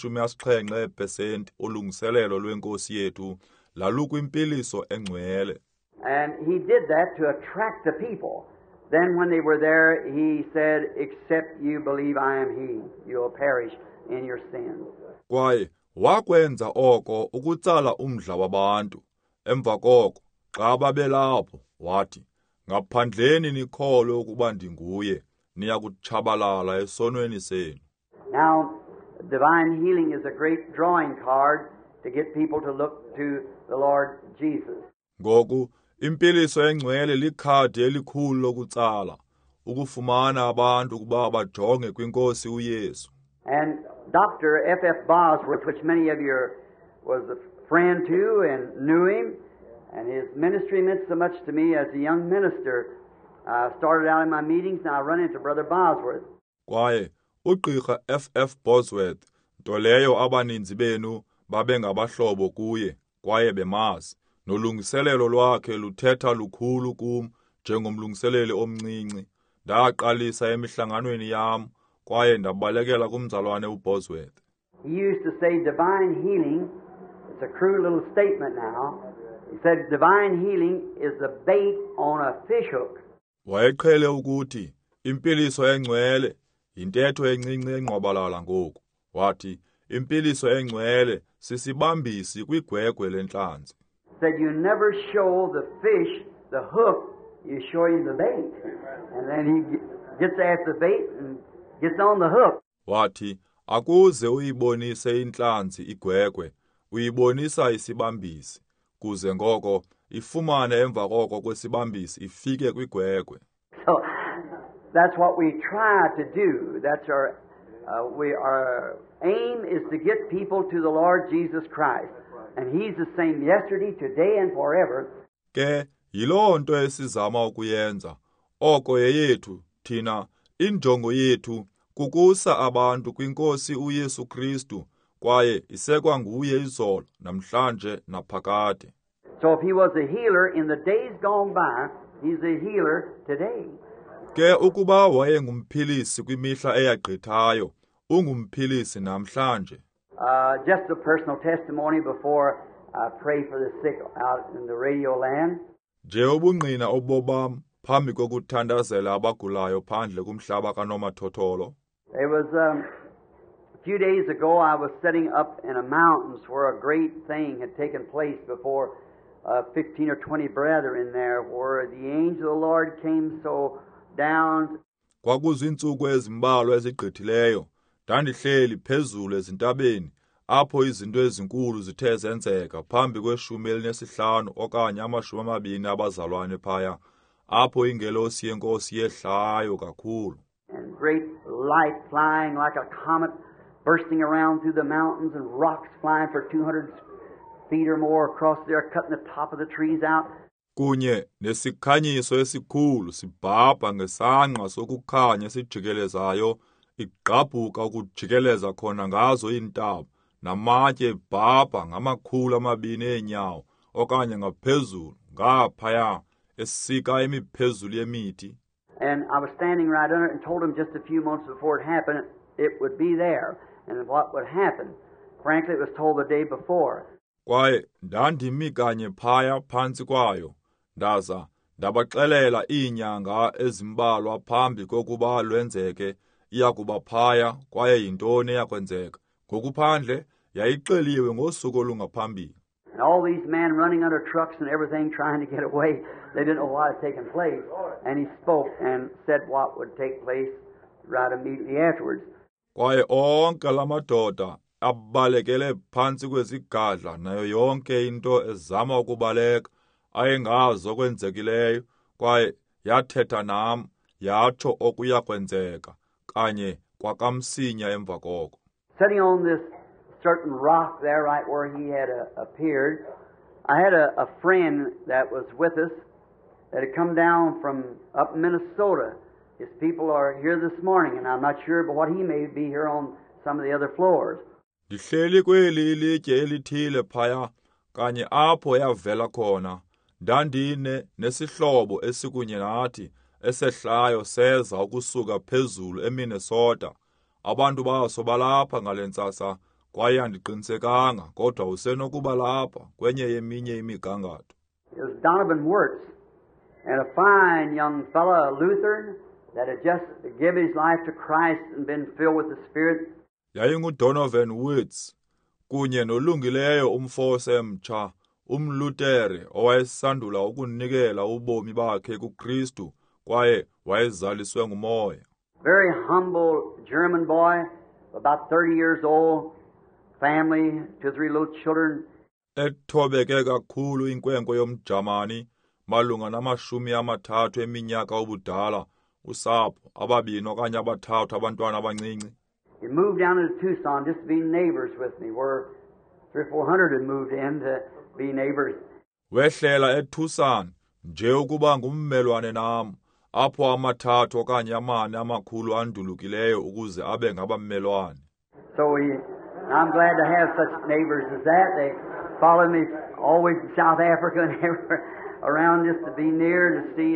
Speaker 1: na70% olungiselelo lwenkosi yethu lalukwimpiliso engcwele.
Speaker 2: And He did that to attract the people. Then when they were there, He said, except you believe I am He, you'll perish in your sins.
Speaker 1: Kwaye wakwenza oko ukutsala umdla wabantu. Emva koko xa babelapho wathi, ngaphandleni nikholwe ukuba ndinguye, niya kutshabalala esonweni senu.
Speaker 2: Now, divine healing is a great drawing card to get people to look to the Lord Jesus.
Speaker 1: Ngoku impiliso engcwele likhadi elikhulu lokutsala ukufumana abantu ukuba bajonge kwinkosi uYesu.
Speaker 2: And Dr. F.F. Bosworth, which many of you was a friend to and knew him, and his ministry meant so much to me as a young minister. I started out in my meetings and I run into Brother Bosworth.
Speaker 1: Kwaye uGqirha F.F. Bosworth, nto leyo abaninzi benu babengabahlobo kuye kwaye bemazi, nolungiselelo lwakhe luthetha lukhulu kum njengomlungiseleli omncinci. Ndaqalisa emihlanganweni yam kwaye ndabalekela kumzalwane uBosworth.
Speaker 2: He used to say divine healing, it's a crude little statement now. He said divine healing is the bait on a fishhook.
Speaker 1: Wayeqhele ukuthi impiliso engcwele yintetho encinci engqwabalala ngoku. Wathi impiliso engcwele sisibambisi kwigwegwe lenhlanzi.
Speaker 2: Said you never show the fish the hook, you show him the bait. And then he gets after the bait and gets on the hook.
Speaker 1: Wathi akuze uyibonise inhlanzi igwegwe, uyibonisa isibambisi, kuze ngoko ifumane emva koko kwesibambisi ifike kwigwegwe.
Speaker 2: So that's what we try to do. That's our aim is to get people to the Lord Jesus Christ. And He's the same yesterday, today and forever.
Speaker 1: Ke yiloo nto esizama ukuyenza. Oko yeyethu thina injongo yethu kukusa abantu kwinkosi uYesu Kristu, kwaye isekwa nguye izolo namhlanje naphakade.
Speaker 2: So if he was a healer in the days gone by, he's a healer today.
Speaker 1: Ke ukuba wayengumphilisi kwimihla eyagqithayo, ungumphilisi namhlanje.
Speaker 2: Just a personal testimony before I pray for the sick out in the radio land.
Speaker 1: Nje ubungqina obobam phambi kokuthandazela abagulayo phandle kumhlaba kaNomathotholo.
Speaker 2: It was a few days ago I was sitting up in the mountains where a great thing had taken place before 15 or 20 brethren there, where the angel of the Lord came so down.
Speaker 1: Kwakuzinsuku ezimbalwa ezigqithileyo, ndandihleli phezulu ezintabeni, apho izinto ezinkulu zithe zenzeka phambi kwe-15 okanye 20 abazalwane phaya, apho ingelosi yenkosi yehlayo kakhulu.
Speaker 2: And great light flying like a comet, bursting around through the mountains, and rocks flying for 200 feet or more across there, cutting the top of the trees out.
Speaker 1: Kunye nesikhanyiso esikhulu sibhabha ngesangqa sokukhanya esijikelezayo, igqabhuka ukujikeleza khona ngazo iintaba, namatye ibhabha ngamakhulu 2 eenyawo okanye ngaphezulu ngaphaya esika imiphezulu yemithi.
Speaker 2: And I was standing right under it and told him just a few months before it happened, it would be there and what would happen. Frankly, it was told the day before.
Speaker 1: Kwaye ndandimi kanye phaya phantsi kwayo, ndaza ndabaxelela iinyanga ezimbalwa phambi kokuba lwenzeke iyakuba phaya, kwaye yintoni eyakwenzeka. Ngokuphandle yayixeliwe ngosuku olungaphambili.
Speaker 2: And all these men running under trucks and everything trying to get away, they didn't know what had taken place. And he spoke and said what would take place right immediately afterwards.
Speaker 1: Kwaye onke lamadoda abalekele phantsi kwezigadla nayo yonke into ezama ukubaleka ayengazi okwenzekileyo, kwaye yathetha nam yatsho okuya kwenzeka kanye kwakamsinya emva koko.
Speaker 2: Sitting on this certain rock there right where he had appeared, I had a friend that was with us that had come down from up Minnesota. His people are here this morning, and I'm not sure, but what he may be here on some of the other floors.
Speaker 1: Ndihleli kweli ilitye elithile phaya, kanye apho yavela khona, ndandine nesihlobo esikunye nathi, esehlayo seza ukusuka phezulu eMinnesota. Abantu baso balapha ngalentsasa, kwaye andiqinisekanga, kodwa usenokuba lapha kwenye yeminye imigangatho.
Speaker 2: It was Donovan Wirtz, and a fine young fellow, a Lutheran, that had just given his life to Christ and been filled with the Spirit.
Speaker 1: YayinguDonovan Wirtz, kunye nolungileyo umfose mtsha, umlutere owayesandula ukunikela ubomi bakhe kuKristu, kwaye wayezaliswe ngumoya.
Speaker 2: Very humble German boy, about 30 years old, family, 2 or 3 little children.
Speaker 1: Ethobeke kakhulu inkwenkwe yomJamani, malunga 30 eminyaka obudala, usapho, 2 okanye 3 abantwana abancinci.
Speaker 2: He moved down into Tucson just to be neighbors with me, where 300 or 400 had moved in to be neighbors.
Speaker 1: Wehlela eTucson, nje ukuba ngummelwane nam, apho 3 okanye 4 amakhulu andulukileyo ukuze abe ngabammelwane.
Speaker 2: So I'm glad to have such neighbors as that. They follow me always in South Africa and everywhere around just to be near and to see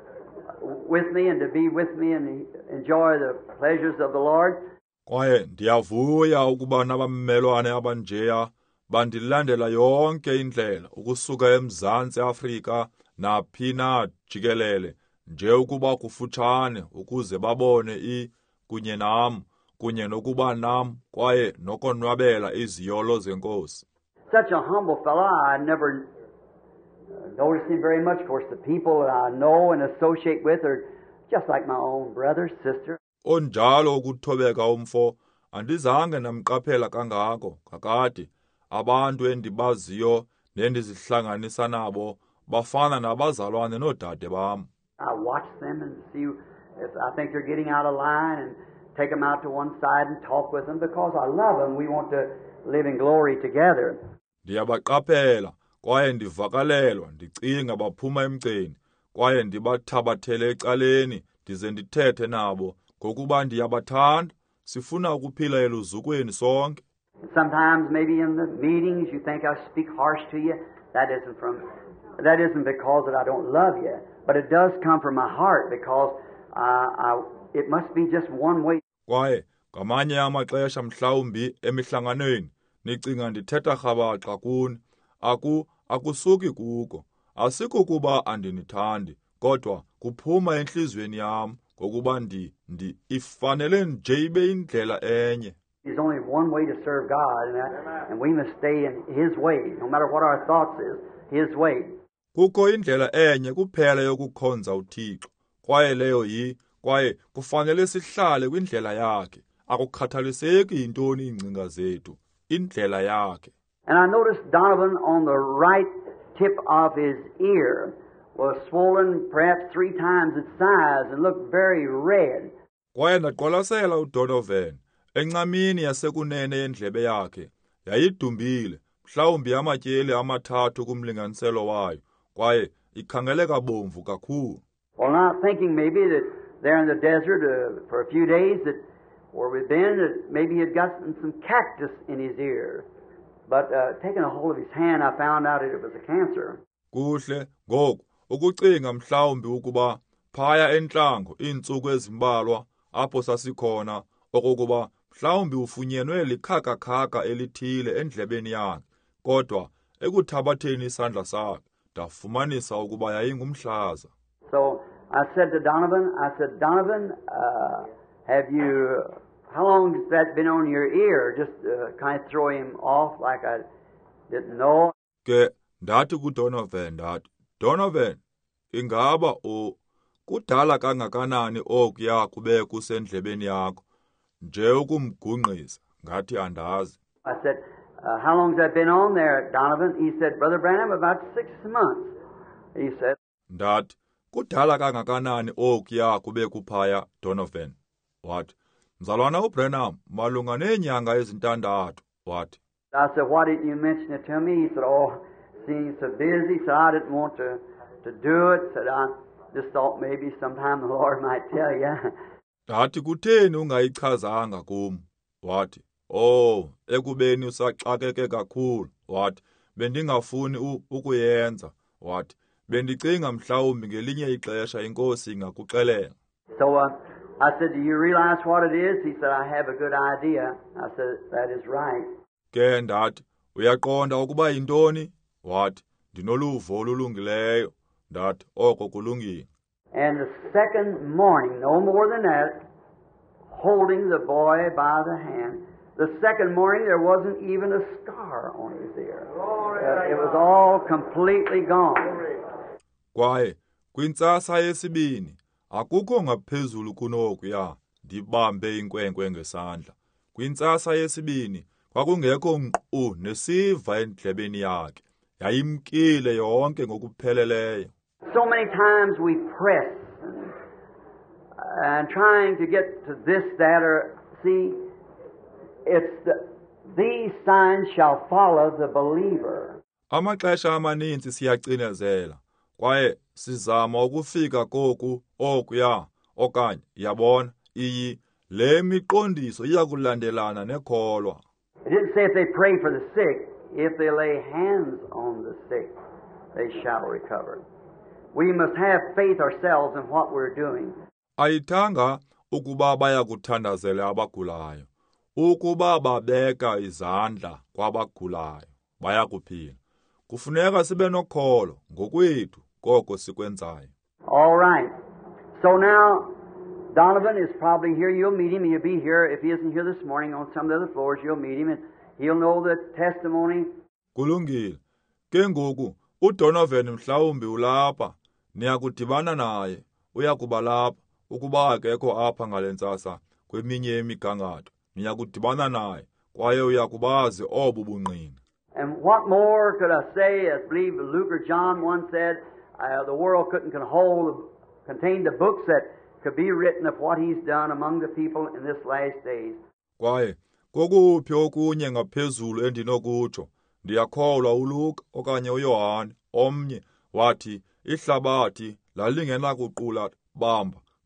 Speaker 2: with me and to be with me and enjoy the pleasures of the Lord.
Speaker 1: Kwaye ndiyavuya ukuba nabammelwane abanjeya bandilandela yonke indlela ukusuka eMzantsi Afrika naphi na jikelele, nje ukuba kufutshane ukuze babone kunye nam, kunye nokuba nam, kwaye nokonwabela iziyolo zenkosi.
Speaker 2: Such a humble fellow, I never noticed him very much. Of course, the people that I know and associate with are just like my own brother, sister.
Speaker 1: Onjalo ukuthobeka umfo, andizange namqaphela kangako, kakade. Abantu endibaziyo nendizihlanganisa nabo bafana nabazalwane noodade bam.
Speaker 2: I watch them and see if I think they're getting out of line and take them out to one side and talk with them because I love them. We want to live in glory together.
Speaker 1: Ndiyabaqaphela, kwaye ndivakalelwa, ndicinga baphuma emgceni, kwaye ndibathabathele ecaleni, ndize ndithethe nabo, ngokuba ndiyabathanda, sifuna ukuphila eluzukweni sonke.
Speaker 2: Sometimes maybe in the meetings you think I speak harsh to you. That isn't because that I don't love you, but it does come from my heart because it must be just one way.
Speaker 1: Kwaye ngamanye amaxesha mhlawumbi emihlanganweni nicinga ndithetha rhabaxa kuni, akusuki kuko, asikukuba andinithandi, kodwa kuphuma enhlizweni yam ngokuba ifanele nje ibe indlela enye.
Speaker 2: There's only one way to serve God, and we must stay in His way, no matter what our thoughts is, His way.
Speaker 1: Kukho indlela enye kuphela yokukhonza uThixo, kwaye kufanele sihlale kwindlela yakhe, akukhathaliseki intoni ingcinga zethu, indlela yakhe.
Speaker 2: And I noticed Donovan on the right tip of his ear was swollen perhaps 3 times its size and looked very red.
Speaker 1: Kwaye ndaqwalasela uDonovan encamini yasekunene yendlebe yakhe, yayidumbile, mhlawumbi amatyeli 3 kumlinganiselo wayo, kwaye ikhangeleka bomvu kakhulu.
Speaker 2: Well, not thinking maybe that there in the desert for a few days that where we've been, that maybe he had gotten some cactus in his ear. But taking a hold of his hand, I found out that it was a cancer.
Speaker 1: Kuhle ngoku ukucinga mhlawumbi ukuba phaya entlango iintsuku ezimbalwa apho sasikhona okokuba mhlawumbi ufunyenwe likhakakhaka elithile endlebeni yakhe, kodwa ekuthabatheni isandla sakhe ndafumanisa ukuba yayingumhlaza.
Speaker 2: So I said to Donovan, how long has that been on your ear? Just kind of throw him off like I didn't know.
Speaker 1: Ke ndathi kuDonovan, Donovan, ingaba kudala kangakanani okuya kube kusendlebeni yakho, nje ukumgungqisa, ngathi andazi.
Speaker 2: I said, how long has that been on there, Donovan? He said, Brother Branham, about 6 months. He said.
Speaker 1: Ndathi, kudala kangakanani okuya kube kuphaya, Donovan? Wathi, mzalwana uBranham, malunga neenyanga ezintandathu. Wathi.
Speaker 2: I said, why didn't you mention it to me? He said, seeing so busy, so I didn't want to do it. Said, I just thought maybe sometime the Lord might tell you.
Speaker 1: Ndathi kutheni ungayichazanga kum? Wathi, ekubeni usaxakeke kakhulu. Wathi, bendingafuni ukuyenza. Wathi, bendicinga mhlawumbi ngelinye ixesha inkosi ingakuxelela.
Speaker 2: So I said, do you realize what it is? He said, I have a good idea. I said, that is right.
Speaker 1: Ke ndathi, uyaqonda ukuba yintoni? Wathi, ndinoluvo olulungileyo. Ndathi, oko kulungile.
Speaker 2: And the second morning, no more than that, holding the boy by the hand, the second morning there wasn't even a scar on his ear. It was all completely gone.
Speaker 1: Kwaye, kwintsasa yesibini, akukho ngaphezulu kunokuya, ndibambe inkwenkwe ngesandla. Kwintsasa yesibini, kwakungekho nkqu nesiva endlebeni yakhe, yayimkile yonke ngokupheleleyo.
Speaker 2: So many times we press and trying to get to this, that, or see, these signs shall follow the believer.
Speaker 1: Amaxesha amaninzi siyacinezela, kwaye sizama ukufika koku okuya, okanye yabona le miqondiso iyakulandelana nekholwa.
Speaker 2: It didn't say if they pray for the sick, if they lay hands on the sick, they shall recover. We must have faith ourselves in what we're doing.
Speaker 1: Ayithanga ukuba bayakuthandazela abagulayo, ukuba babeka izandla kwabagulayo bayakuphila. Kufuneka sibe nokholo ngokwethu koko sikwenzayo.
Speaker 2: All right. So now Donovan is probably here. You'll meet him. He'll be here. If he isn't here this morning on some of the other floors, you'll meet him and he'll know the testimony.
Speaker 1: Kulungile. Ke ngoku uDonovan mhlawumbi ulapha, niyakudibana naye, uyakuba lapha, ukuba akekho apha ngalentsasa kweminye imigangatho, niyakudibana naye, kwaye uyakubazi obu bungqina.
Speaker 2: And what more could I say? I believe Luke or John once said, the world couldn't contain the books that could be written of what he's done among the people in this last days.
Speaker 1: Kwaye, kokuphi okunye ngaphezulu endinokutsho, ndiyakholwa uLuke okanye uYohane omnye wathi ihlabathi lalingenakuqula bamba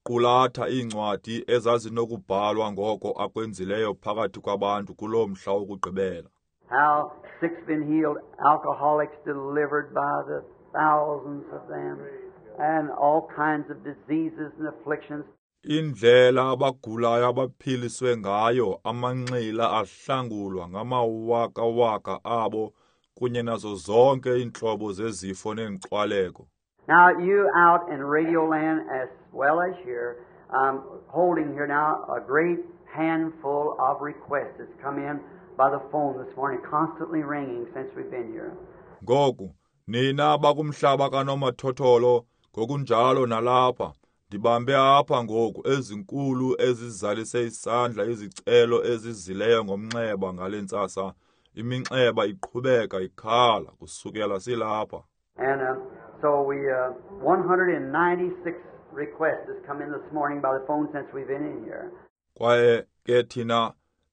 Speaker 1: qulatha iincwadi ezazinokubhalwa ngoko akwenzileyo phakathi kwabantu kuloo mhla wokugqibela.
Speaker 2: How sick's been healed, alcoholics delivered by the thousands of them, and all kinds of diseases and afflictions.
Speaker 1: Indlela abagulayo abaphiliswe ngayo, amanxila ahlangulwa ngamawaka-waka abo, kunye nazo zonke iintlobo zezifo neenkxwaleko.
Speaker 2: Now, you out in Radio Land as well as here, holding here now a great handful of requests that's come in by the phone this morning, constantly ringing since we've been here.
Speaker 1: Ngoku, nina bakumhlaba kanomathotholo, ngokunjalo nalapha, ndibambe apha ngoku ezinkulu ezizalise isandla izicelo ezizileyo ngomnxeba ngale ntsasa, iminxeba iqhubeka ikhala kusukela silapha.
Speaker 2: And so we 196 requests has come in this morning by the phone since we've been in here.
Speaker 1: Kwaye ke thina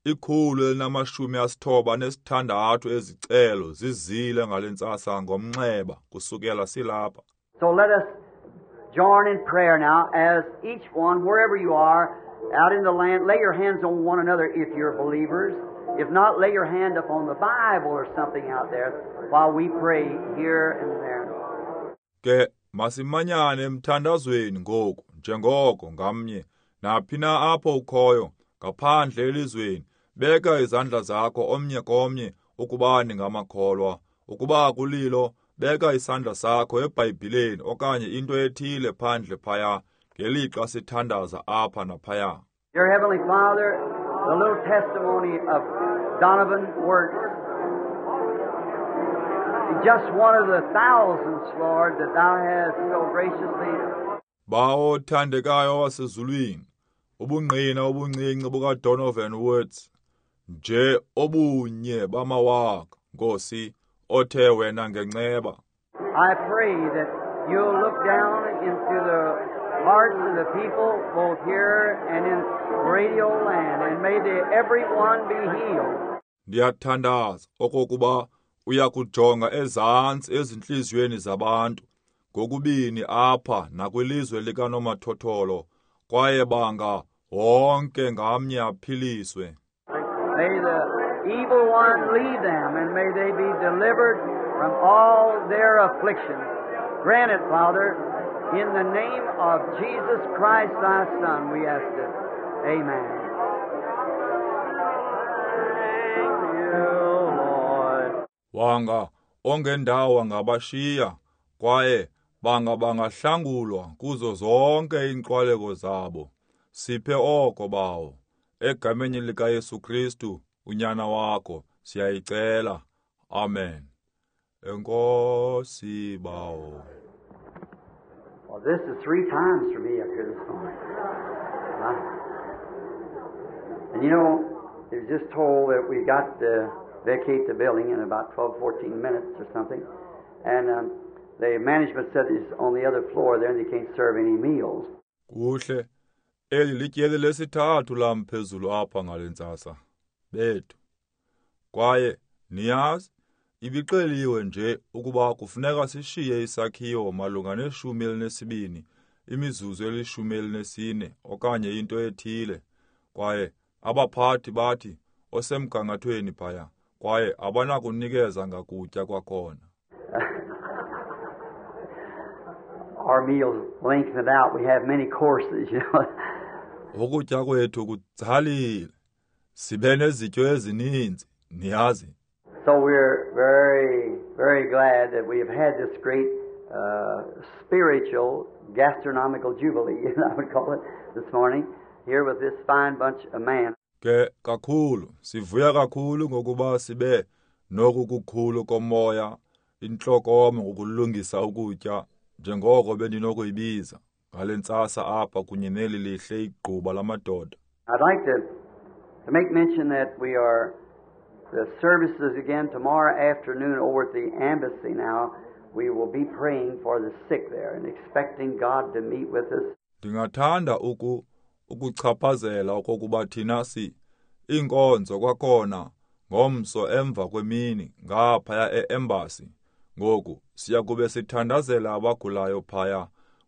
Speaker 1: 196 ezicelo zizile ngale ntsasa ngomnxeba kusukela silapha.
Speaker 2: So let us join in prayer now as each one, wherever you are, out in the land, lay your hands on one another if you're believers. If not, lay your hand up on the Bible or something out there while we pray here and there.
Speaker 1: Ke masimanyane emthandazweni ngoku njengoko ngamnye naphina apho ukhoyo ngaphandle elizweni, beka izandla zakho omnye komnye ukuba ningamakholwa, ukuba kulilo beka isandla sakho eBhayibhileni okanye into ethile phandle phaya ngelixa sithandaza apha naphaya.
Speaker 2: Dear Heavenly Father, the little testimony of Donovan Wirtz, just one of the thousands, Lord, that Thou hast so graciously.
Speaker 1: Bawo thandekayo wasezulwini, ubungqina obuncinci bukaDonovan Wirtz, nje obunye bamawaka, Nkosi, othe wena ngenceba.
Speaker 2: I pray that you'll look down into the hearts of the people, both here and in Radio Land, and may everyone be healed.
Speaker 1: Ndiyathandaza okokuba uyakujonga ezantsi ezinhliziyweni zabantu, ngokubini apha nakwilizwe likanomathotholo, kwaye banga wonke ngamnye aphiliswe.
Speaker 2: May the evil one leave them, and may they be delivered from all their afflictions. Grant it, Father, in the name of Jesus Christ, Thy Son, we ask it. Amen. Thank you, Lord.
Speaker 1: Wanga ongendawo ngabashiya, kwaye bangahlangulwa kuzo zonke iinqwaleko zabo. Siphe oko bawo, egameni likaYesu Kristu, unyana wakho, siyayicela. Amen. Enkosi bawo.
Speaker 2: Well, this is 3 times for me up here this morning. And you know, it was just told that we got to vacate the building in about 12, 14 minutes or something. And the management said it's on the other floor there and they can't serve any meals.
Speaker 1: Kuhle, eli lityeli lesithathu lamphezulu apha ngale ntsasa, bethu. Kwaye, niyazi, ibixeliwe nje ukuba kufuneka sishiye isakhiwo malunga ne-12, imizuzu 14 okanye into ethile, kwaye abaphathi bathi osemgangathweni phaya, kwaye abanakunikeza ngakutya kwakhona.
Speaker 2: Our meals lengthened out. We have many courses, you know.
Speaker 1: Ukutya kwethu kutsalile, sibe nezityo ezininzi, niyazi.
Speaker 2: So we're very, very glad that we have had this great spiritual gastronomical jubilee, I would call it, this morning, here with this fine bunch of man.
Speaker 1: Ke kakhulu, sivuya kakhulu ngokuba sibe noku kukhulu komoya, inhlokomo ngokulungisa ukutya, njengoko bendinokuyibiza, ngale ntsasa apha kunye neli lihle igquba lamadoda.
Speaker 2: I'd like to make mention that we are the services again tomorrow afternoon over at the embassy now. We will be praying for the sick there and expecting God to meet with us.
Speaker 1: Ndingathanda ukuchaphazela okokuba thina inkonzo kwakhona ngomso emva kwemini ngaphaya e-embassy. Ngoku siya kube sithandazela abagulayo phaya,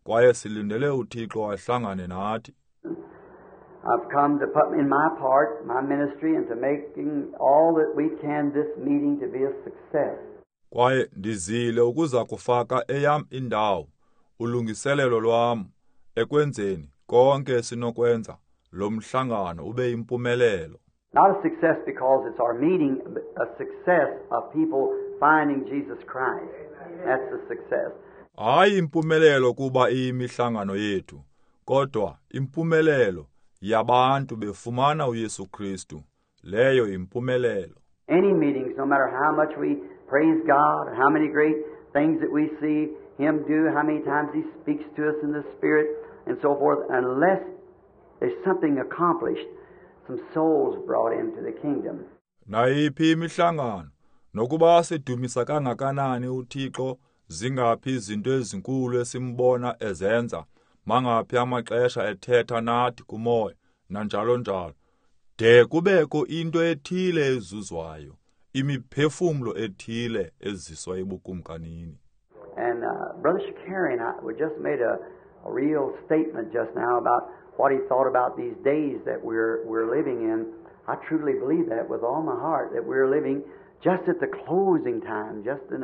Speaker 1: kwaye silindele uThixo ahlangane nathi.
Speaker 2: I've come to put in my part, my ministry, into making all that we can this meeting to be a success.
Speaker 1: Kwaye ndizile ukuza kufaka eyam indawo, ulungiselelo lwam, ekwenzeni konke sinokwenza lo mhlangano ube impumelelo.
Speaker 2: Not a success because it's our meeting, but a success of people finding Jesus Christ. That's the success.
Speaker 1: Hayi impumelelo kuba iyimihlangano yethu, kodwa impumelelo yabantu befumana uYesu Kristu. Leyo impumelelo.
Speaker 2: Any meetings, no matter how much we praise God, how many great things that we see Him do, how many times He speaks to us in the Spirit, and so forth, unless there's something accomplished, some souls brought into the kingdom.
Speaker 1: Nayiphi imihlangano, nokuba sidumisa kangakanani uThixo, zingaphi izinto ezinkulu esimbona ezenza, mangaphi amaxesha ethetha nathi kumoya, nanjalo njalo, de kubeko into ethile ezuzwayo, imiphefumlo ethile eziswa ebukumkanini.
Speaker 2: And Brother Shakarian, we just made a real statement just now about what he thought about these days that we're living in. I truly believe that with all my heart, that we're living just at the closing time, just in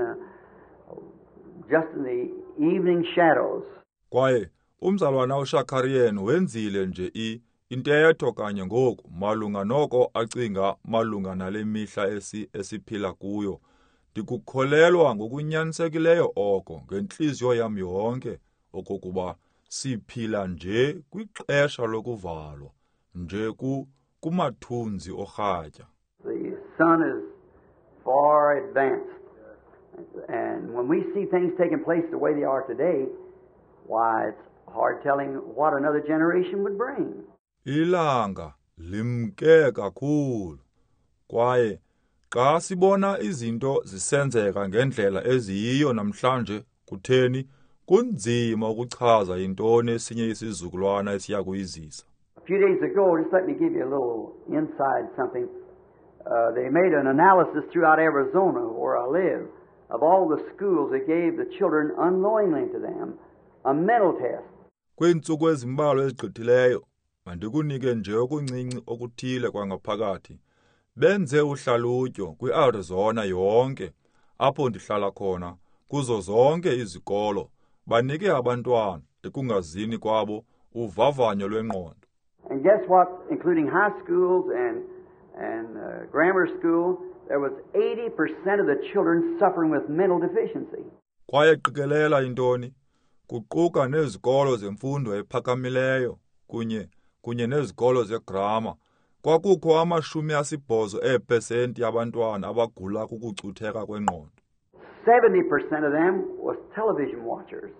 Speaker 2: the evening shadows.
Speaker 1: Kwaye umzalwana uShakarian wenzile nje intetho kanye ngoku malunga noko acinga malunga nale mihla esiphila kuyo. Ndikukholelwa ngokunyanisekileyo oko ngenhliziyo yam yonke okokuba siphila nje kwixesha lokuvalwa nje kumathunzi orhatya.
Speaker 2: The sun is far advanced, and when we see things taking place the way they are today, why, it's hard telling what another generation would bring.
Speaker 1: Ilanga limke kakhulu, kwaye xa sibona izinto zisenzeka ngendlela eziyiyo namhlanje kutheni kunzima ukuchaza intoni esinye isizukulwana esiya kuyizisa.
Speaker 2: A few days ago, just let me give you a little inside something. They made an analysis throughout Arizona, where I live, of all the schools that gave the children unknowingly to them a mental test.
Speaker 1: Kwiintsuku ezimbalwa ezigqithileyo, mandikunike nje okuncinci okuthile kwangaphakathi. Benze uhlalutyo kwi-Arizona yonke, apho ndihlala khona, kuzo zonke izikolo, banike abantwana ekungazini kwabo uvavanyo lwengqondo.
Speaker 2: And guess what? Including high schools and grammar school, there was 80% of the children suffering with mental deficiency.
Speaker 1: Kwaye qikelela intoni, kuquka nezikolo zemfundo ephakamileyo, kunye nezikolo zegrama, kwakukho 80% yabantwana abagula kukucutheka kwengqondo.
Speaker 2: 70% of them was television watchers.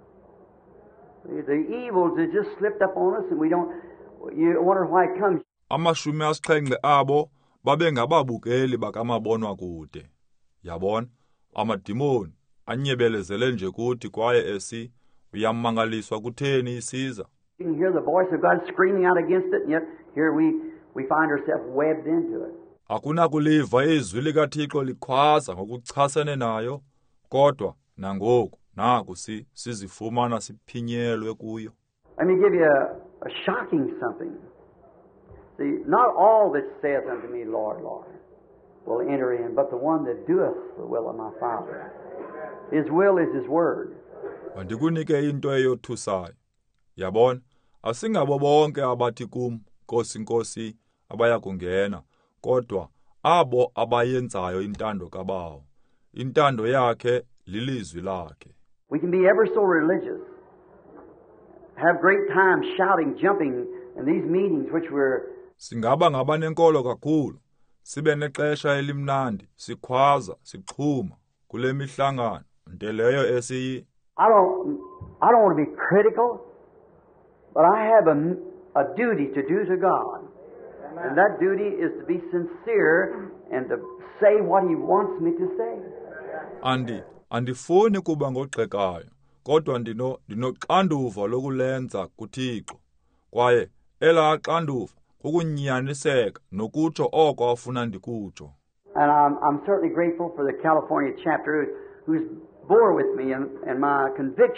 Speaker 2: The evils have just slipped up on us, and you wonder why it comes.
Speaker 1: 70% abo babengababukeli bakamabonwa kude. Yabona, amadimoni anyebelezele nje kuthi kwaye uyamangaliswa kutheni isiza.
Speaker 2: You can hear the voice of God screaming out against it, and yet here we find ourselves webbed into it.
Speaker 1: Akunakuliva izwi likaThixo likhwaza ngokuchasene nayo, kodwa nangoku naku sizifumana siphinyelwe kuyo.
Speaker 2: Let me give you a shocking something. See, not all that saith unto me, Lord, Lord, will enter in, but the one that doeth the will of my Father. His will is His word.
Speaker 1: Mandikunike into eyothusayo. Yabona, asingabo bonke abathi kum, Nkosi, Nkosi, abaya kungena, kodwa abo abayenzayo intando kaBawo. Intando yakhe lilizwi lakhe.
Speaker 2: We can be ever so religious, have great time shouting, jumping in these meetings which we're...
Speaker 1: Singaba ngabanenkolo kakhulu, sibe nexesha elimnandi, sikhwaza, sixhuma, kule mihlangano, nto leyo esiyi.
Speaker 2: I don't want to be critical, but I have a duty to do to God. And that duty is to be sincere and to say what He wants me to say.
Speaker 1: Andifuni kuba ngogxekayo, kodwa ndinoxanduva lokulenza kuThixo. Kwaye ela xanduva kukunyaniseka nokutsho oko afuna ndikutsho.
Speaker 2: And I'm certainly grateful for the California chapter who's bore with me and my convictions.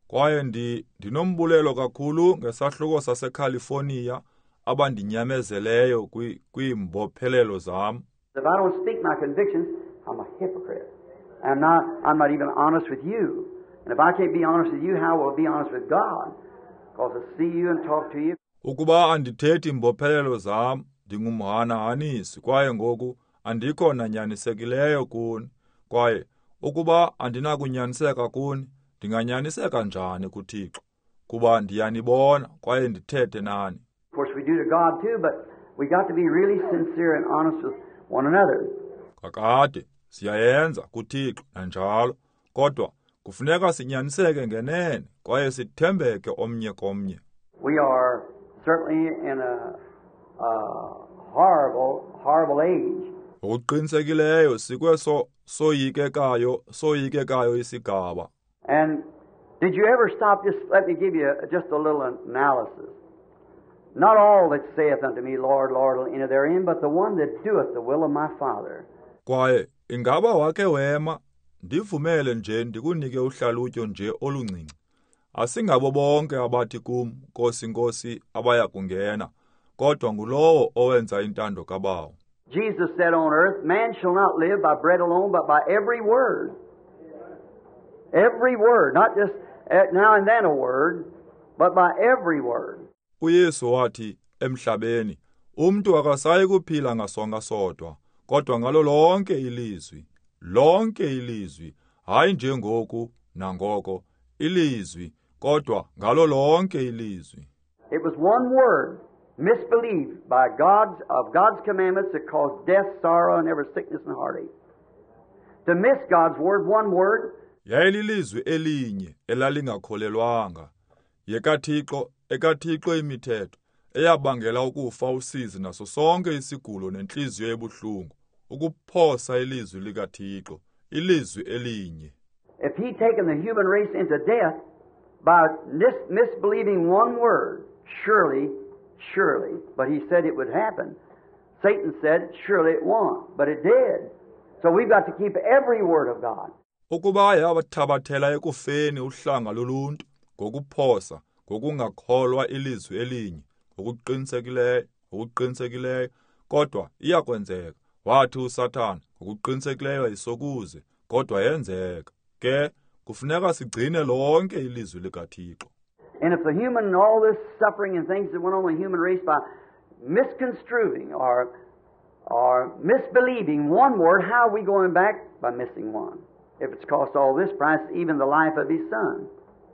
Speaker 1: kwaye ndinombulelo kakhulu ngesahluko saseCalifornia abandinyamezeleyo kwiimbophelelo zam.
Speaker 2: If I don't speak my convictions, I'm a hypocrite. I'm not even honest with you. And if I can't be honest with you, how will I be honest with God? Because I see you and talk to you.
Speaker 1: Ukuba andithethi imbophelelo zam, ndingumhana-hanisi, kwaye ngoku andikho nanyanisekileyo kuni. Kwaye ukuba andinakunyaniseka kuni, ndinganyaniseka njani kuThixo? Kuba ndiyanibona kwaye ndithethe nani.
Speaker 2: Of course, we do to God too, but we got to be really sincere and honest with one another.
Speaker 1: Kakade siyayenza kuThixo nanjalo, kodwa kufuneka sinyaniseke ngenene kwaye sithembeke omnye komnye.
Speaker 2: We are certainly in a horrible age.
Speaker 1: Ngokuqinisekileyo sikweso soyikekayo isigaba.
Speaker 2: And did you ever stop? Just let me give you just a little analysis. Not all that saith unto me, Lord, Lord, will enter therein, but the one that doeth the will of my Father.
Speaker 1: Kwaye ingaba wake wema ndivumele nje ndikunike uhlalutyo nje oluncinci. Asingabo bonke abathi kum, Nkosi, Nkosi, abaya kungena, kodwa ngulowo owenza intando kaBawo.
Speaker 2: Jesus said on earth, man shall not live by bread alone, but by every word. Every word, not just now and then a word, but by every word.
Speaker 1: uYesu wathi emhlabeni, umuntu akasayi kuphila ngasonka sodwa, kodwa ngalo lonke ilizwi, hayi njengoku nangoko, ilizwi, kodwa ngalo lonke ilizwi.
Speaker 2: It was one word, misbelieved by God's commandments that caused death, sorrow, and every sickness and heartache. To miss God's word, one word.
Speaker 1: Yayililizwi elinye elalingakholelwanga, ekaThixo imithetho, eyabangela ukufa, usizi naso sonke isigulo nenhliziyo ebuhlungu, ukuphosa ilizwi likaThixo, ilizwi elinye.
Speaker 2: If he'd taken the human race into death by misbelieving one word, surely, but he said it would happen. Satan said, surely it won't, but it did. So we've got to keep every word of God.
Speaker 1: Ukuba yabathabathela ekufeni uhlanga loluntu, ngokuphosa, ngokungakholwa ilizwi elinye, ngokuqinisekileyo, kodwa iyakwenzeka, wathi uSathane, ngokuqinisekileyo isokuze, kodwa yenzeka. Ke kufuneka sigcine lonke ilizwi likaThixo.
Speaker 2: And if the human and all this suffering and things that went on in the human race by misconstruing or misbelieving one word, how are we going back? By missing one. If it's cost all this price, even the life of His Son.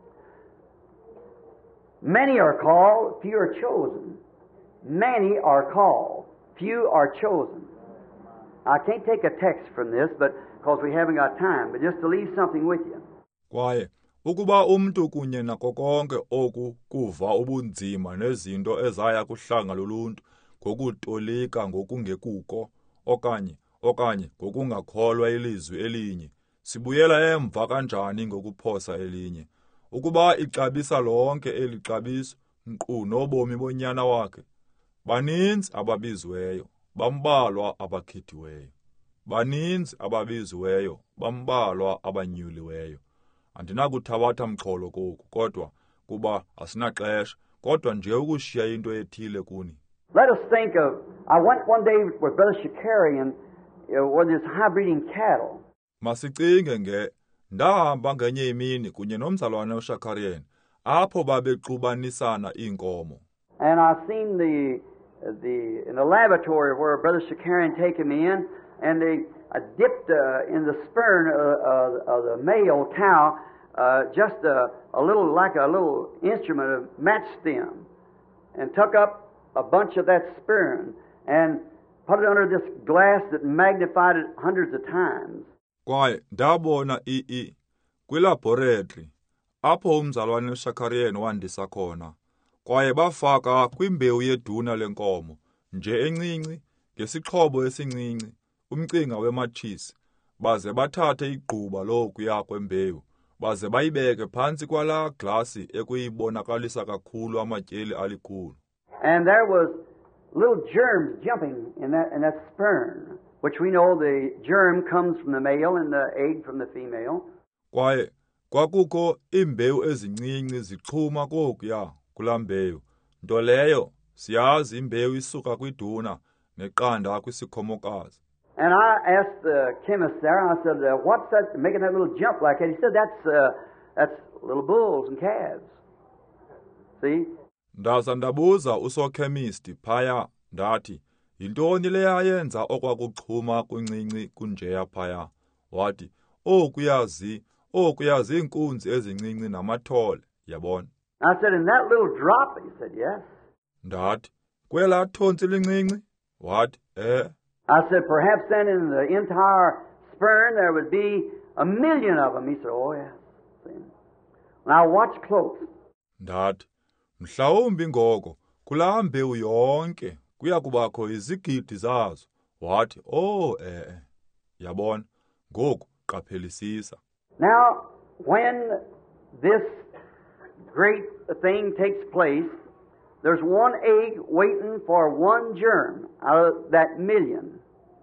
Speaker 2: Many are called, few are chosen. Many are called, few are chosen. I can't take a text from this, but because we haven't got time, but just to leave something with you.
Speaker 1: Kwaye ukuba umuntu kunye nako konke oku kuva ubunzima nezinto ezaya kuhlanga loluntu ngokutolika ngokungekuko okanye ngokungakholwa ilizwi elinye, sibuyela emva kanjani ngokuphosa elinye? Ukuba ixabisa lonke eli xabiso nkqu nobomi bonyana wakhe, baninzi ababiziweyo, bambalwa abakhethiweyo. Baninzi ababiziweyo, bambalwa abanyuliweyo. Andinakuthabatha mxholo koku, kodwa kuba asinaxesha, kodwa nje ukushiya into ethile kuni.
Speaker 2: Let us think of, I went one day with Brother Shakarian with his high-breeding cattle.
Speaker 1: Masicinge ndahamba ngenye imini kunye nomzalwane uShakarian, apho babexubanisana iinkomo.
Speaker 2: And I seen in the laboratory where Brother Shakarian taken me in, and they dipped in the spurn of the male cow just a little instrument of match stem, and took up a bunch of that spurn and put it under this glass that magnified it hundreds of times.
Speaker 1: Kwaye ndabona kwilaboratory apho umzalwane uShakarian wandisa khona, kwaye bafaka kwimbewu yeduna lenkomo nje encinci ngesixhobo esincinci, umcinga wematshisi, baze bathathe igquba lokuya kwembewu, baze bayibeke phantsi kwala glasi ekuyibonakalisa kakhulu amatyeli alikhulu.
Speaker 2: And there was little germs jumping in that sperm, which we know the germ comes from the male and the egg from the female.
Speaker 1: Kwaye Kwakukho imbewu ezincinci zixhuma kokuya kulaa mbewu, nto leyo siyazi imbewu isuka kwiduna neqanda kwisikhomokazi.
Speaker 2: And I asked the chemist there, I said, what's that making that little jump like that? He said, that's little bulls and calves. See?
Speaker 1: Ndaza ndabuza usokhemisti phaya ndathi, yintoni le yayenza okwakuxhuma kuncinci kunjeya phaya? Wathi, kuyazi inkunzi ezincinci namathole, yabona.
Speaker 2: I said, in that little drop? He said, yes.
Speaker 1: Ndathi, kwela thontsi lincinci? Wathi,
Speaker 2: I said, perhaps then in the entire sperm there would be 1,000,000 of them. He said, oh, yes. See? Now watch close.
Speaker 1: Ndathi, mhlawumbi ngoko kulaa mbewu yonke kuya kubakho izigidi zazo. Wathi, yabona, ngoku qaphelisisa.
Speaker 2: Now, when this great thing takes place, there's one egg waiting for one germ out of that 1,000,000.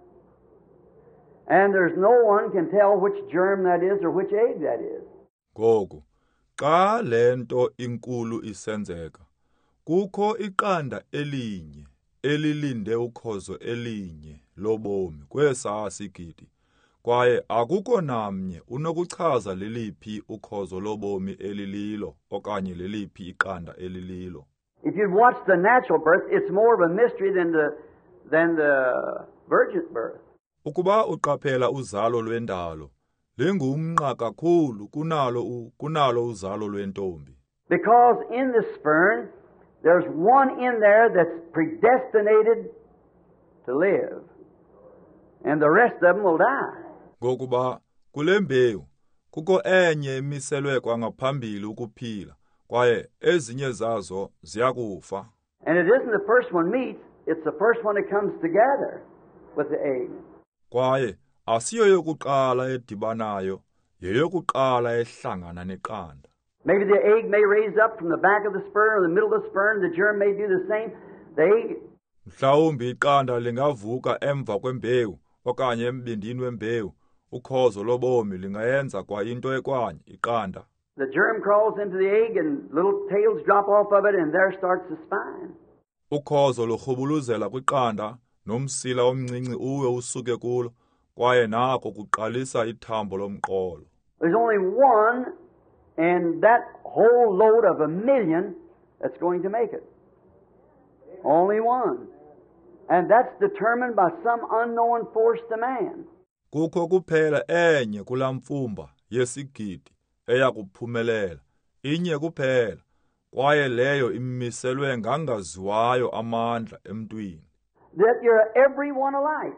Speaker 2: And there's no one can tell which germ that is or which egg that is.
Speaker 1: Ngoku, xa le nto inkulu isenzeka, kukho iqanda elinye elilinde ukhozo elinye lobomi kwesaa sigidi, kwaye akukho namnye unokuchaza leliphi ukhozo lobomi elililo okanye leliphi iqanda elililo.
Speaker 2: If you'd watch the natural birth, it's more of a mystery than the virgin birth.
Speaker 1: Ukuba uqaphela uzalo lwendalo, lingumnqa kakhulu kunalo uzalo lwentombi.
Speaker 2: Because in the sperm, there's one in there that's predestinated to live, and the rest of them will die.
Speaker 1: Ngokuba kule mbewu kukho enye emiselwe kwangaphambili ukuphila, kwaye ezinye zazo ziyakufa.
Speaker 2: And it isn't the first one meets, it's the first one that comes together with the egg.
Speaker 1: Kwaye asiyo yokuqala edibanayo, yeyokuqala ehlangana neqanda.
Speaker 2: Maybe the egg may raise up from the back of the sperm or the middle of the sperm, the germ may do the same. The egg...
Speaker 1: Mhlawumbi iqanda lingavuka emva kwembewu okanye embindini wembewu, ukhozo lobomi lingayenza kwa into ekwanye iqanda.
Speaker 2: The germ crawls into the egg and little tails drop off of it and there starts the spine.
Speaker 1: Ukhozo lukhubuluzela kwiqanda nomsila omncinci uwe usuke kulo, kwaye nako kuqalisa ithambo lomqolo.
Speaker 2: There's only one and that whole load of 1,000,000 that's going to make it. Only one. And that's determined by some unknown force to man.
Speaker 1: Kukho kuphela enye kula mfumba yesigidi eyakuphumelela, inye kuphela, kwaye leyo imiselwe ngangaziwayo amandla emntwini.
Speaker 2: That you're every one alike.